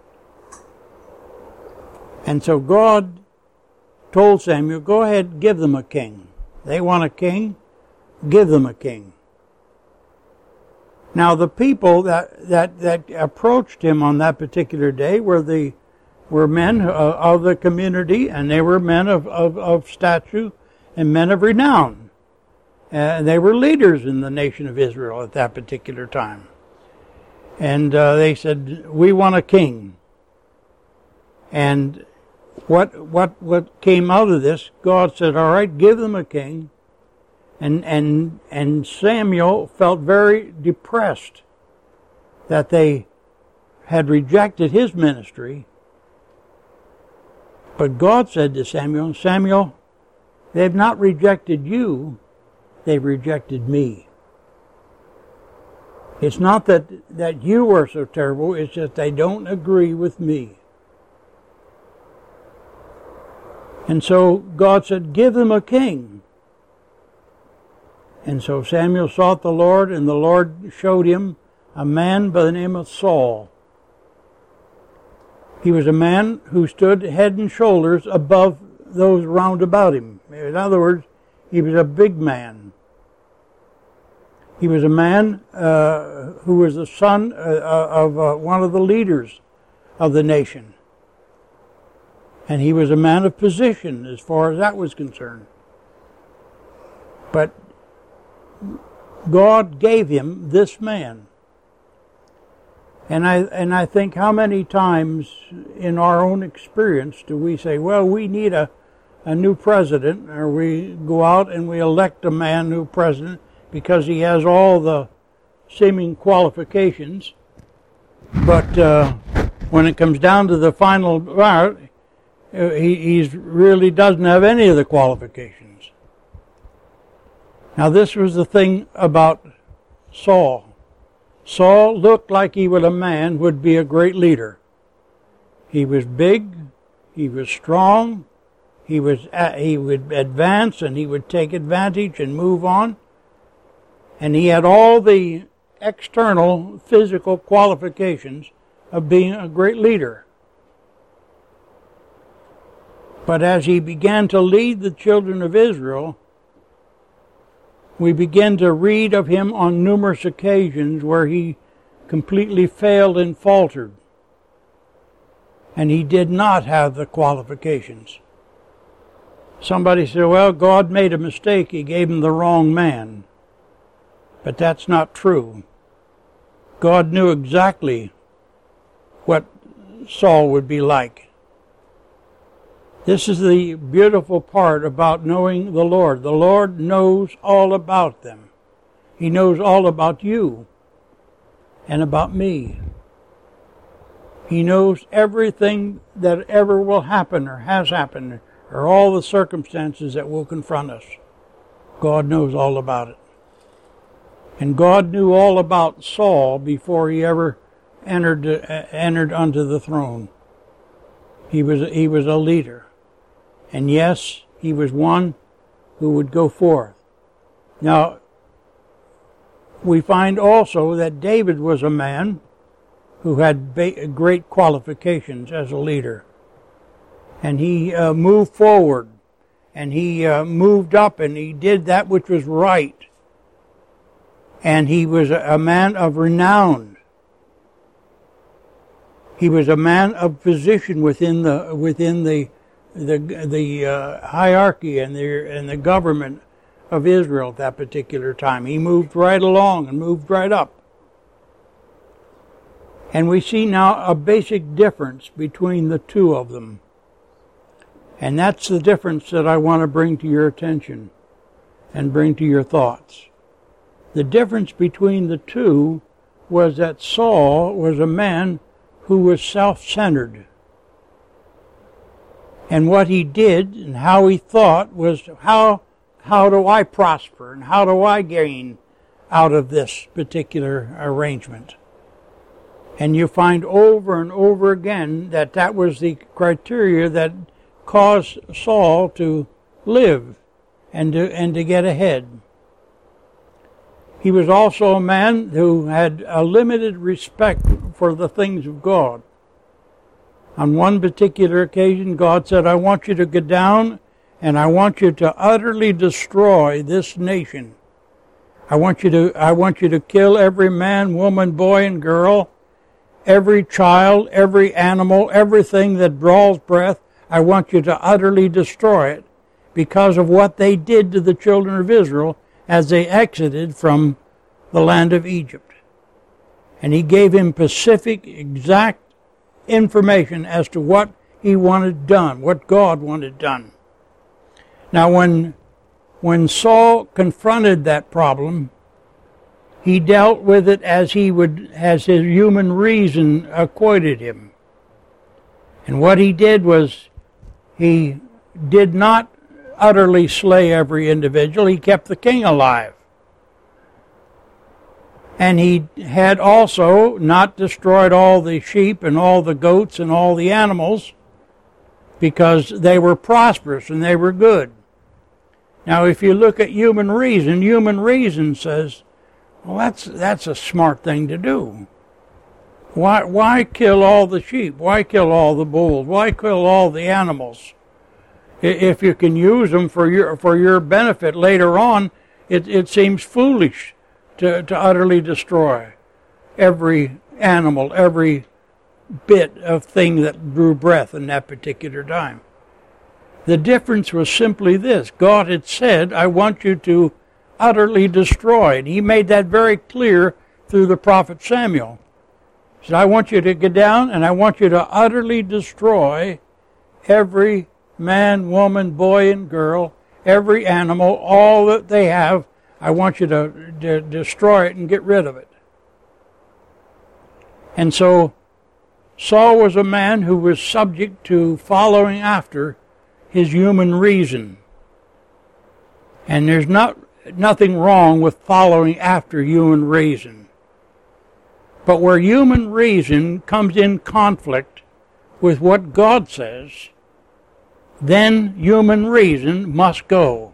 And so God told Samuel, go ahead, give them a king. They want a king, give them a king. Now the people that, that, that approached him on that particular day were the were men of the community, and they were men of, of, of stature and men of renown. And they were leaders in the nation of Israel at that particular time. And uh, they said, we want a king. And what what what came out of this, God said, all right, give them a king. And and and Samuel felt very depressed that they had rejected his ministry. But God said to Samuel, Samuel, they've not rejected you, they've rejected me. It's not that, that you are so terrible, it's just they don't agree with me. And so God said, give them a king. And so Samuel sought the Lord, and the Lord showed him a man by the name of Saul. He was a man who stood head and shoulders above those round about him. In other words, he was a big man. He was a man uh, who was the son uh, of uh, one of the leaders of the nation. And he was a man of position as far as that was concerned. But God gave him this man. And I and I think how many times in our own experience do we say, well, we need a, a new president, or we go out and we elect a man new president because he has all the seeming qualifications. But uh, when it comes down to the final part, he he's really doesn't have any of the qualifications. Now this was the thing about Saul. Saul looked like he was a man who would be a great leader. He was big, he was strong, he was he would advance and he would take advantage and move on. And he had all the external physical qualifications of being a great leader. But as he began to lead the children of Israel, we begin to read of him on numerous occasions where he completely failed and faltered. And he did not have the qualifications. Somebody said, well, God made a mistake. He gave him the wrong man. But that's not true. God knew exactly what Saul would be like. This is the beautiful part about knowing the Lord. The Lord knows all about them. He knows all about you and about me. He knows everything that ever will happen or has happened, or all the circumstances that will confront us. God knows all about it. And God knew all about Saul before he ever entered uh, entered onto the throne. He was he was a leader. And yes, he was one who would go forth. Now, we find also that David was a man who had ba- great qualifications as a leader. And he uh, moved forward, and he uh, moved up, and he did that which was right. And he was a, a man of renown. He was a man of position within the within the the the uh, hierarchy and the and the government of Israel at that particular time. He moved right along and moved right up. And we see now a basic difference between the two of them. And that's the difference that I want to bring to your attention and bring to your thoughts. The difference between the two was that Saul was a man who was self-centered. And what he did and how he thought was, how, how do I prosper and how do I gain out of this particular arrangement? And you find over and over again that that was the criteria that caused Saul to live and to, and to get ahead. He was also a man who had a limited respect for the things of God. On one particular occasion, God said, I want you to go down and I want you to utterly destroy this nation. I want you to, I want you to kill every man, woman, boy, and girl, every child, every animal, everything that draws breath. I want you to utterly destroy it because of what they did to the children of Israel as they exited from the land of Egypt. And he gave him specific, exact information as to what he wanted done, what God wanted done. Now when, when Saul confronted that problem, he dealt with it as he would, as his human reason acquitted him. And what he did was, he did not utterly slay every individual. He kept the king alive. And he had also not destroyed all the sheep and all the goats and all the animals because they were prosperous and they were good. Now, if you look at human reason, human reason says, well, that's that's a smart thing to do. Why why kill all the sheep? Why kill all the bulls? Why kill all the animals? If you can use them for your for your benefit later on, it, it seems foolish to, to utterly destroy every animal, every bit of thing that drew breath in that particular time. The difference was simply this. God had said, I want you to utterly destroy. And he made that very clear through the prophet Samuel. He said, I want you to get down and I want you to utterly destroy every man, woman, boy, and girl, every animal, all that they have. I want you to, to destroy it and get rid of it. And so Saul was a man who was subject to following after his human reason. And there's not nothing wrong with following after human reason. But where human reason comes in conflict with what God says, then human reason must go.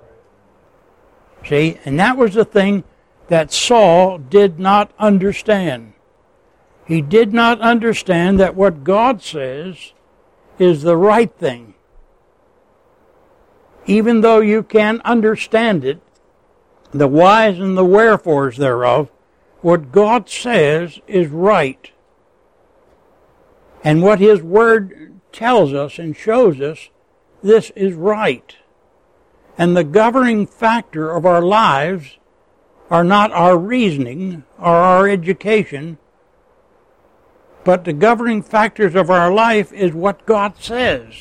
See, and that was the thing that Saul did not understand. He did not understand that what God says is the right thing. Even though you can understand it, the whys and the wherefores thereof, what God says is right. And what His Word tells us and shows us this is right. And the governing factor of our lives are not our reasoning or our education, but the governing factors of our life is what God says.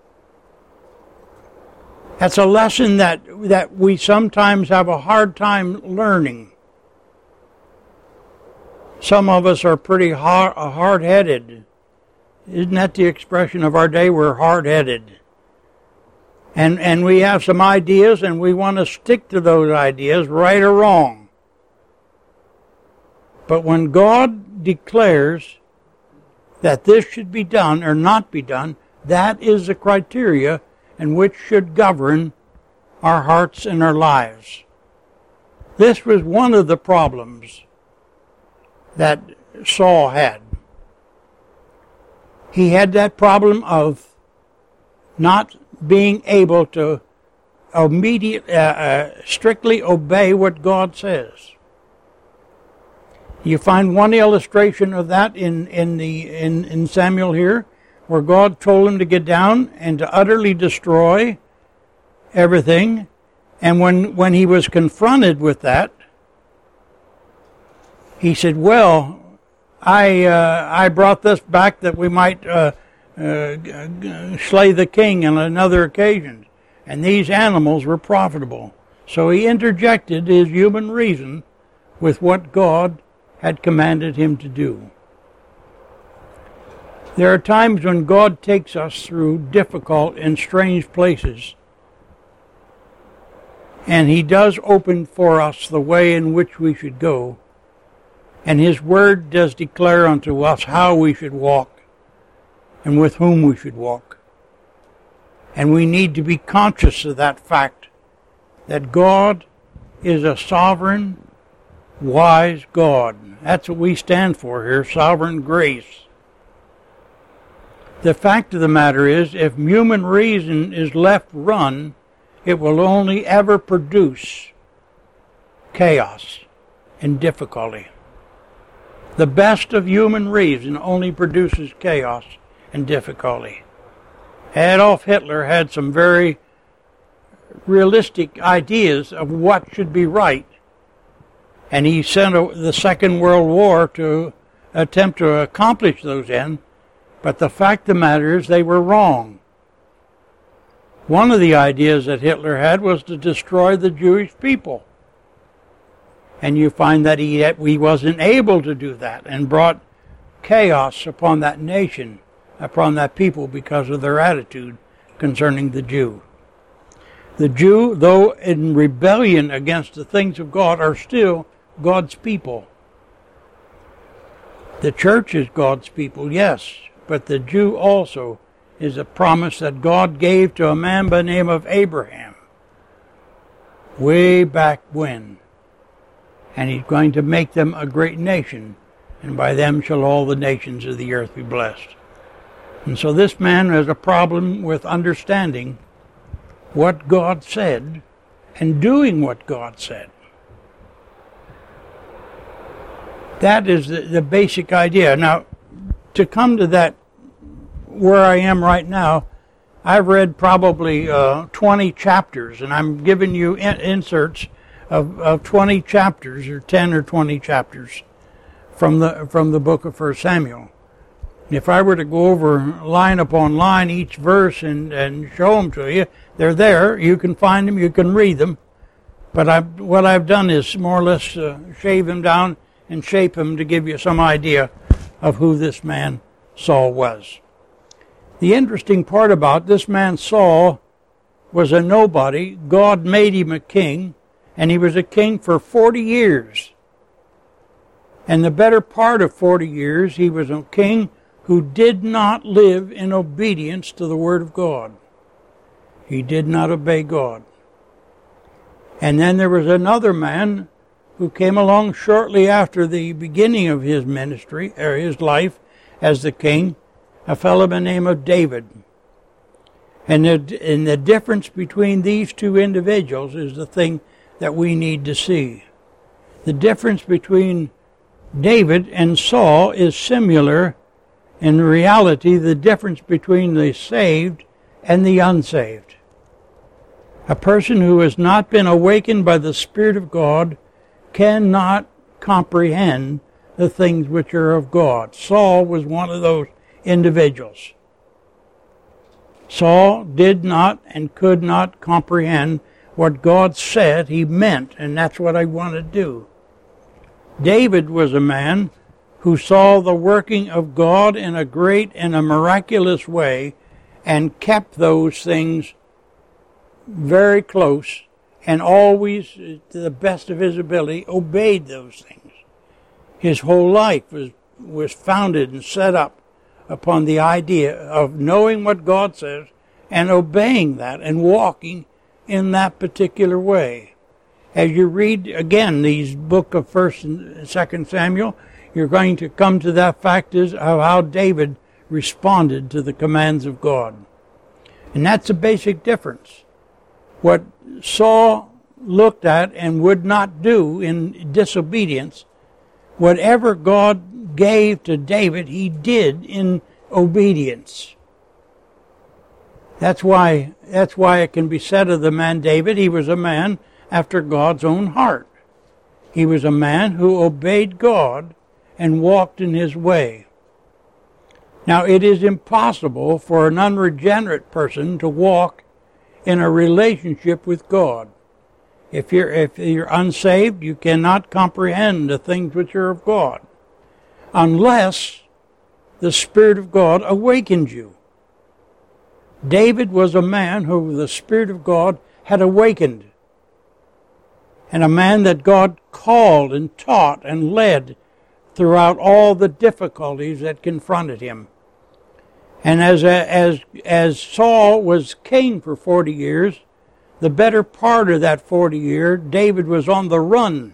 That's a lesson that, that we sometimes have a hard time learning. Some of us are pretty hard, hard-headed. Isn't that the expression of our day? We're hard-headed. And, and we have some ideas, and we want to stick to those ideas, right or wrong. But when God declares that this should be done or not be done, that is the criteria in which should govern our hearts and our lives. This was one of the problems that Saul had. He had that problem of not being able to immediate, uh, uh, strictly obey what God says. You find one illustration of that in, in, the, in, in Samuel here, where God told him to get down and to utterly destroy everything. And when, when he was confronted with that, he said, well, I uh, I brought this back that we might uh, uh, slay the king on another occasion. And these animals were profitable. So he interjected his human reason with what God had commanded him to do. There are times when God takes us through difficult and strange places, and He does open for us the way in which we should go, and His Word does declare unto us how we should walk and with whom we should walk. And we need to be conscious of that fact, that God is a sovereign, wise God. That's what we stand for here, sovereign grace. The fact of the matter is, if human reason is left run, it will only ever produce chaos and difficulty. The best of human reason only produces chaos and difficulty. Adolf Hitler had some very realistic ideas of what should be right, and he sent a, the Second World War to attempt to accomplish those ends, but the fact of the matter is they were wrong. One of the ideas that Hitler had was to destroy the Jewish people. And you find that he, he wasn't able to do that and brought chaos upon that nation, upon that people because of their attitude concerning the Jew. The Jew, though in rebellion against the things of God, are still God's people. The church is God's people, yes, but the Jew also is a promise that God gave to a man by the name of Abraham way back when. And He's going to make them a great nation, and by them shall all the nations of the earth be blessed. And so this man has a problem with understanding what God said and doing what God said. That is the, the basic idea. Now, to come to that, where I am right now, I've read probably uh, twenty chapters, and I'm giving you in- inserts of, of twenty chapters, or ten or twenty chapters from the from the book of First Samuel. If I were to go over line upon line each verse and, and show them to you, they're there. You can find them, you can read them. But I've, what I've done is more or less uh, shave them down and shape them to give you some idea of who this man Saul was. The interesting part about this man Saul was a nobody. God made him a king, and he was a king for forty years. And the better part of forty years, he was a king who did not live in obedience to the Word of God. He did not obey God. And then there was another man who came along shortly after the beginning of his ministry, or his life as the king, a fellow by the name of David. And the, and the difference between these two individuals is the thing that we need to see. The difference between David and Saul is similar. In reality, the difference between the saved and the unsaved. A person who has not been awakened by the Spirit of God cannot comprehend the things which are of God. Saul was one of those individuals. Saul did not and could not comprehend what God said he meant, and that's what I want to do. David was a man who saw the working of God in a great and a miraculous way and kept those things very close and always, to the best of his ability, obeyed those things. His whole life was, was founded and set up upon the idea of knowing what God says and obeying that and walking in that particular way. As you read, again, these book of First and Second Samuel, you're going to come to that fact is of how David responded to the commands of God. And that's a basic difference. What Saul looked at and would not do in disobedience, whatever God gave to David, he did in obedience. That's why, that's why it can be said of the man David, he was a man after God's own heart. He was a man who obeyed God and walked in his way. Now, it is impossible for an unregenerate person to walk in a relationship with God. If you're, if you're unsaved, you cannot comprehend the things which are of God unless the Spirit of God awakens you. David was a man who the Spirit of God had awakened, and a man that God called and taught and led throughout all the difficulties that confronted him. And as as as Saul was king for forty years, the better part of that forty years, David was on the run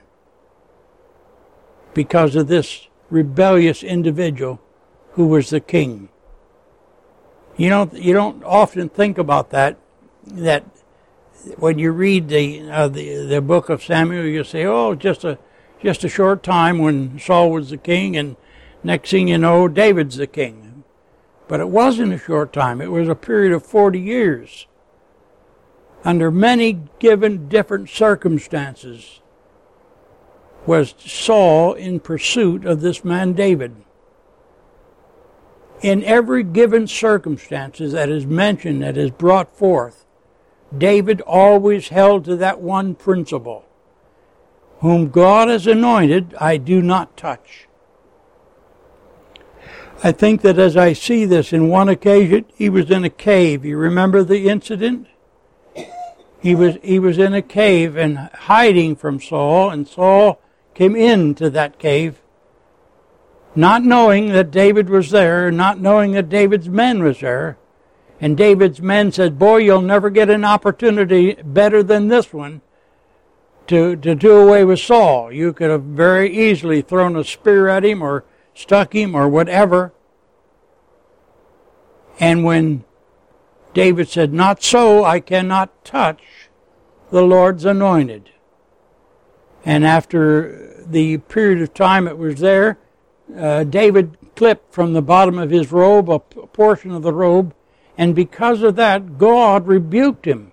because of this rebellious individual who was the king. You know, you don't often think about that, that when you read the uh, the, the book of Samuel, you say, oh, just a just a short time when Saul was the king, and next thing you know, David's the king. But it wasn't a short time. It was a period of forty years. Under many given different circumstances was Saul in pursuit of this man David. In every given circumstances that is mentioned, that is brought forth, David always held to that one principle. Whom God has anointed, I do not touch. I think that as I see this, in one occasion, he was in a cave. You remember the incident? He was he was in a cave and hiding from Saul, and Saul came into that cave, not knowing that David was there, not knowing that David's men was there. And David's men said, boy, you'll never get an opportunity better than this one to, to do away with Saul. You could have very easily thrown a spear at him or stuck him or whatever. And when David said, not so, I cannot touch the Lord's anointed. And after the period of time it was there, uh, David clipped from the bottom of his robe a p- portion of the robe, and because of that, God rebuked him.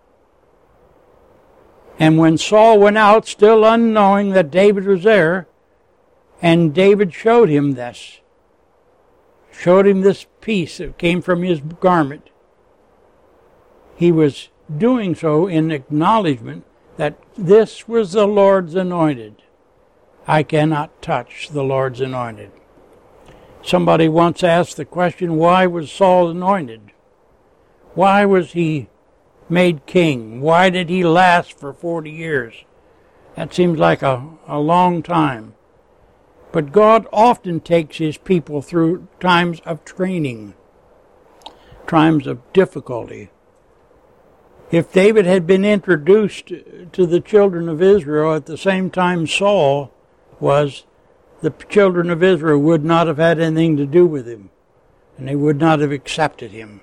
And when Saul went out, still unknowing that David was there, and David showed him this, showed him this piece that came from his garment, he was doing so in acknowledgement that this was the Lord's anointed. I cannot touch the Lord's anointed. Somebody once asked the question, why was Saul anointed? Why was he made king? Why did he last for forty years? That seems like a, a long time. But God often takes his people through times of training, times of difficulty. If David had been introduced to the children of Israel at the same time Saul was, the children of Israel would not have had anything to do with him, and they would not have accepted him.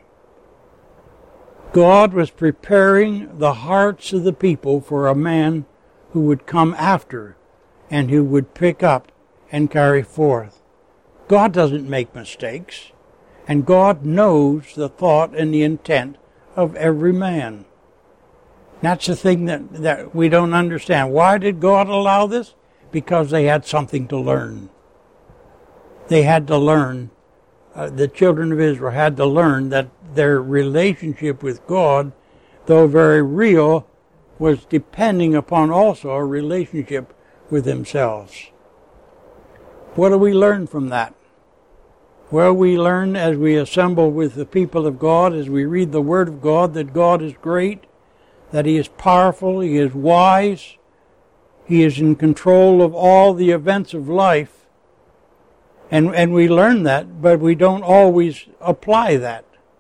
God was preparing the hearts of the people for a man who would come after and who would pick up and carry forth. God doesn't make mistakes. And God knows the thought and the intent of every man. That's the thing that, that we don't understand. Why did God allow this? Because they had something to learn. They had to learn, uh, the children of Israel had to learn that their relationship with God, though very real, was depending upon also a relationship with themselves. What do we learn from that? Well, we learn as we assemble with the people of God, as we read the Word of God, that God is great, that He is powerful, He is wise, He is in control of all the events of life. And, and we learn that, but we don't always apply that.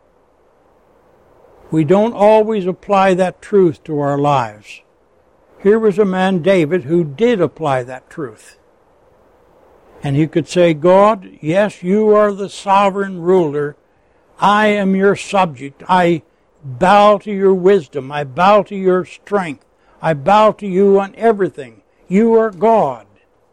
We don't always apply that truth to our lives. Here was a man, David, who did apply that truth. And he could say, God, yes, you are the sovereign ruler. I am your subject. I bow to your wisdom. I bow to your strength. I bow to you on everything. You are God.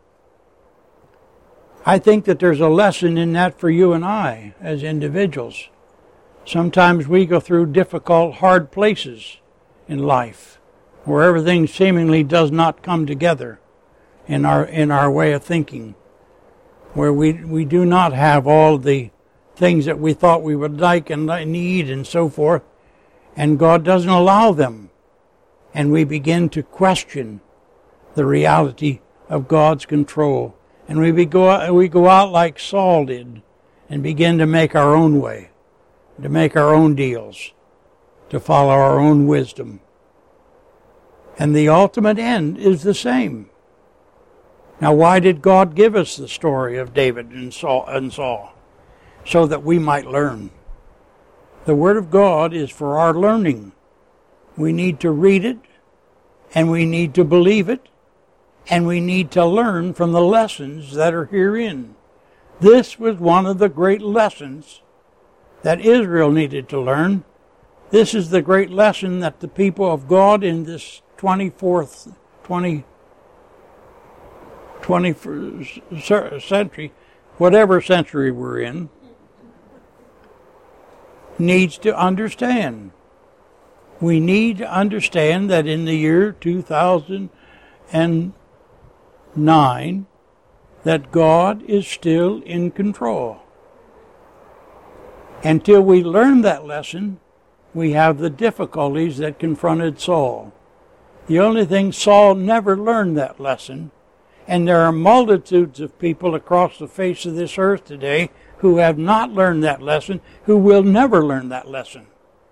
I think that there's a lesson in that for you and I as individuals. Sometimes we go through difficult, hard places in life where everything seemingly does not come together in our in our way of thinking, where we we do not have all the things that we thought we would like and need and so forth, and God doesn't allow them. And we begin to question the reality of God's control. And we, be go, we go out like Saul did and begin to make our own way, to make our own deals, to follow our own wisdom. And the ultimate end is the same. Now, why did God give us the story of David and Saul? And Saul? So that we might learn. The Word of God is for our learning. We need to read it, and we need to believe it, and we need to learn from the lessons that are herein. This was one of the great lessons that Israel needed to learn. This is the great lesson that the people of God in this twenty-fourth, twentieth, twenty-first century, whatever century we're in, needs to understand. We need to understand that in the year two thousand nine, that God is still in control. Until we learn that lesson, we have the difficulties that confronted Saul. The only thing, Saul never learned that lesson, and there are multitudes of people across the face of this earth today who have not learned that lesson, who will never learn that lesson.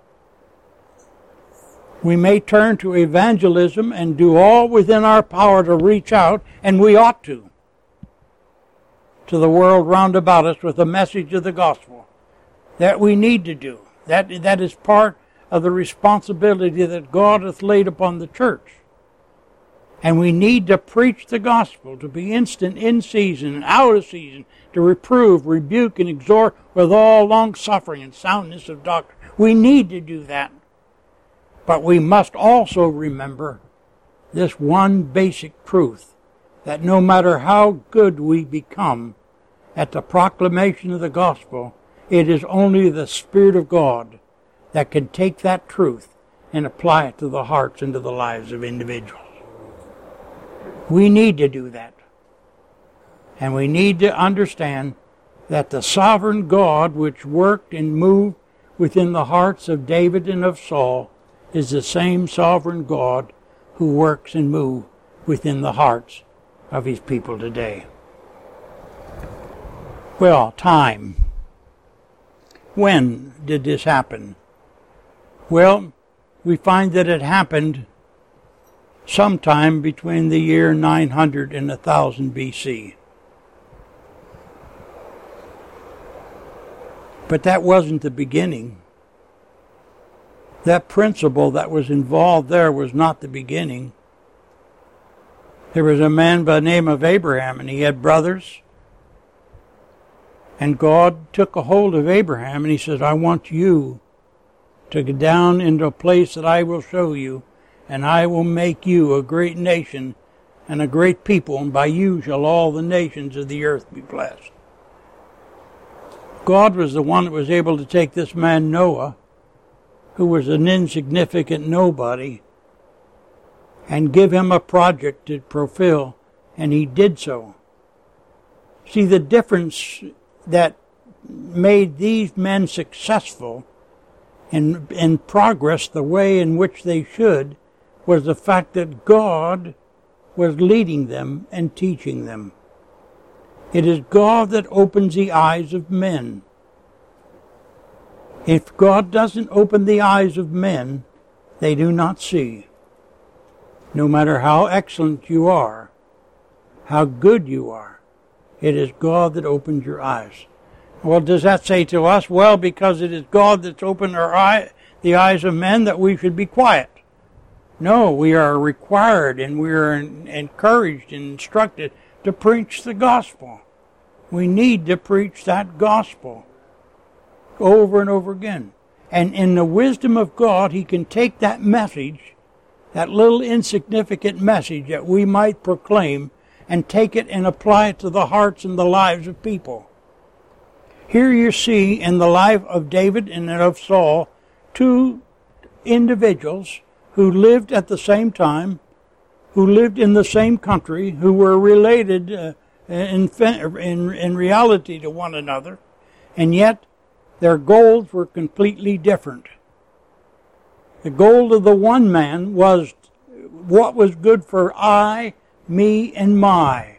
We may turn to evangelism and do all within our power to reach out, and we ought to, to the world round about us with the message of the gospel. That we need to do. That, that is part of the responsibility that God hath laid upon the church. And we need to preach the gospel, to be instant in season and out of season, to reprove, rebuke, and exhort with all long-suffering and soundness of doctrine. We need to do that. But we must also remember this one basic truth, that no matter how good we become at the proclamation of the gospel, it is only the Spirit of God that can take that truth and apply it to the hearts and to the lives of individuals. We need to do that. And we need to understand that the sovereign God which worked and moved within the hearts of David and of Saul is the same sovereign God who works and moves within the hearts of His people today. Well, time. When did this happen? Well, we find that it happened sometime between the year nine hundred and one thousand B C. But that wasn't the beginning. That principle that was involved there was not the beginning. There was a man by the name of Abraham, and he had brothers. And God took a hold of Abraham, and He said, I want you to go down into a place that I will show you, and I will make you a great nation and a great people, and by you shall all the nations of the earth be blessed. God was the one that was able to take this man Noah, who was an insignificant nobody, and give him a project to fulfill, and he did so. See, the difference that made these men successful in, in progress the way in which they should was the fact that God was leading them and teaching them. It is God that opens the eyes of men. If God doesn't open the eyes of men, they do not see. No matter how excellent you are, how good you are, it is God that opens your eyes. Well, does that say to us, well, because it is God that's opened our eye, the eyes of men, that we should be quiet? No, we are required and we are encouraged and instructed to preach the gospel. We need to preach that gospel over and over again. And in the wisdom of God, He can take that message, that little insignificant message that we might proclaim, and take it and apply it to the hearts and the lives of people. Here you see in the life of David and of Saul, two individuals who lived at the same time, who lived in the same country, who were related uh, in, in, in reality to one another, and yet their goals were completely different. The goal of the one man was what was good for I, me, and my.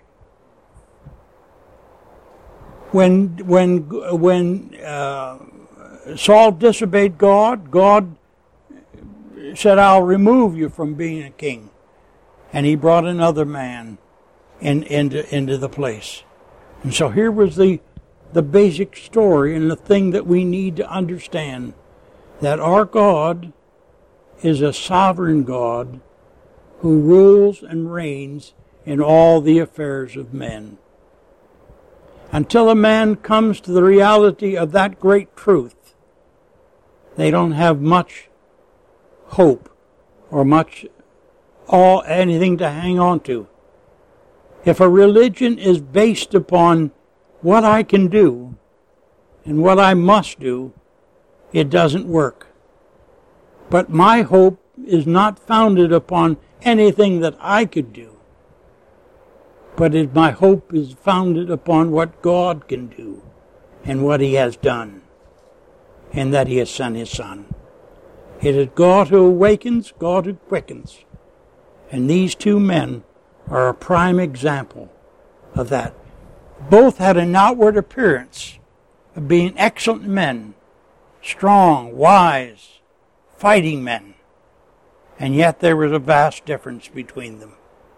When when when uh, Saul disobeyed God, God said, "I'll remove you from being a king," and He brought another man in, into into the place. And so here was the the basic story and the thing that we need to understand, that our God is a sovereign God who rules and reigns in all the affairs of men. Until a man comes to the reality of that great truth, they don't have much hope or much all anything to hang on to. If a religion is based upon what I can do and what I must do, it doesn't work. But my hope is not founded upon anything that I could do, but it, my hope is founded upon what God can do and what He has done, and that He has sent His Son. It is God who awakens, God who quickens. And these two men are a prime example of that. Both had an outward appearance of being excellent men, strong, wise, fighting men. And yet there was a vast difference between them.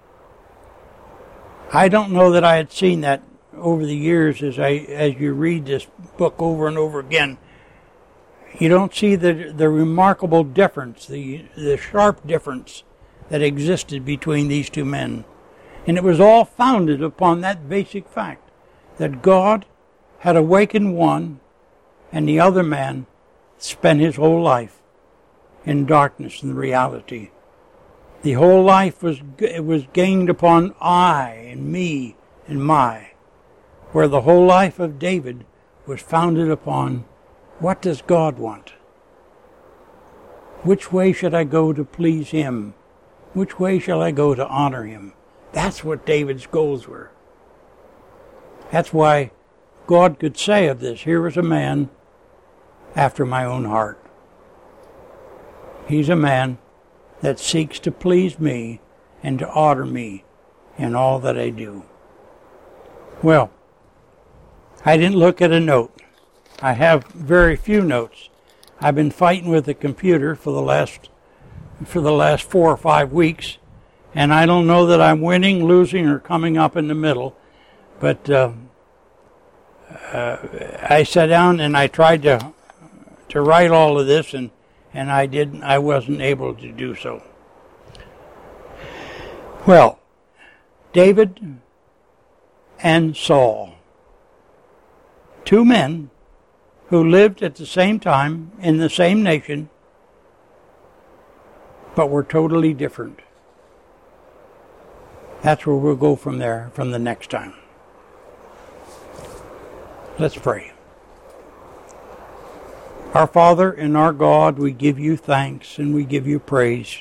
I don't know that I had seen that over the years as I as you read this book over and over again. You don't see the the remarkable difference, the the sharp difference that existed between these two men. And it was all founded upon that basic fact, that God had awakened one, and the other man spent his whole life in darkness and reality. The whole life was it was gained upon I and me and my, where the whole life of David was founded upon, what does God want? Which way should I go to please Him? Which way shall I go to honor Him? That's what David's goals were. That's why God could say of this, here is a man after my own heart. He's a man that seeks to please me and to honor me in all that I do. Well, I didn't look at a note. I have very few notes. I've been fighting with the computer for the last for the last four or five weeks, and I don't know that I'm winning, losing, or coming up in the middle. But uh, uh, I sat down and I tried to to write all of this, and and I didn't. I wasn't able to do so. Well, David and Saul, two men who lived at the same time in the same nation, but were totally different. That's where we'll go from there, from the next time. Let's pray. Our Father and our God, we give you thanks and we give you praise.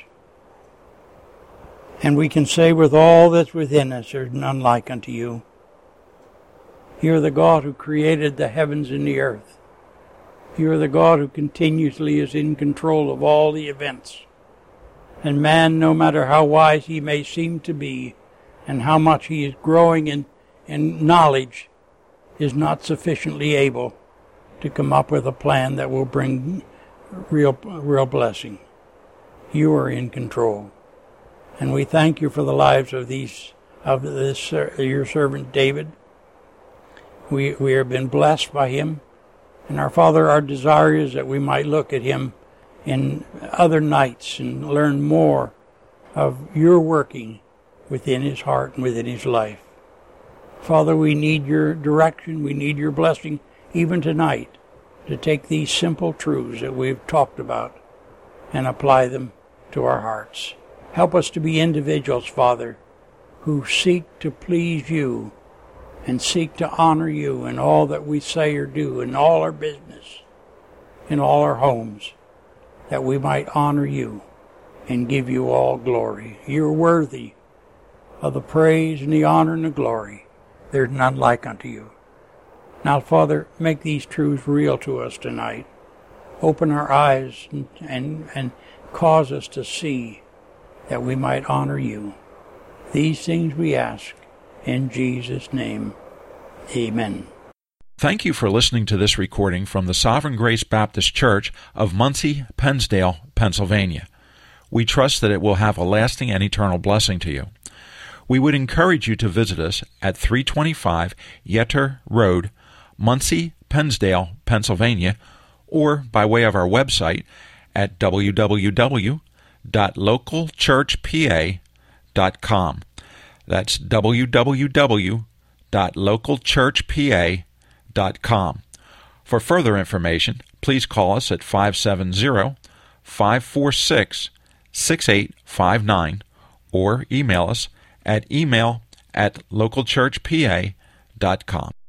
And we can say with all that's within us, there's none like unto you. You are the God who created the heavens and the earth. You are the God who continuously is in control of all the events. And man, no matter how wise he may seem to be, and how much he is growing in, in knowledge, is not sufficiently able to come up with a plan that will bring real, real blessing. You are in control. And we thank you for the lives of these, of this, uh, your servant David. We, we have been blessed by him. And our Father, our desire is that we might look at him in other nights and learn more of your working within his heart and within his life. Father, we need your direction. We need your blessing even tonight to take these simple truths that we've talked about and apply them to our hearts. Help us to be individuals, Father, who seek to please you and seek to honor you in all that we say or do, in all our business, in all our homes, that we might honor you and give you all glory. You're worthy of the praise and the honor and the glory. There's none like unto you. Now, Father, make these truths real to us tonight. Open our eyes and, and, and cause us to see that we might honor you. These things we ask in Jesus' name. Amen. Thank you for listening to this recording from the Sovereign Grace Baptist Church of Muncie, Pennsdale, Pennsylvania. We trust that it will have a lasting and eternal blessing to you. We would encourage you to visit us at three twenty-five Yetter Road, Muncie, Pennsdale, Pennsylvania, or by way of our website at w w w dot local church p a dot com. That's w w w dot local church p a dot com. For further information, please call us at five seven zero, five four six, six eight five nine or email us at email at local church p a dot com.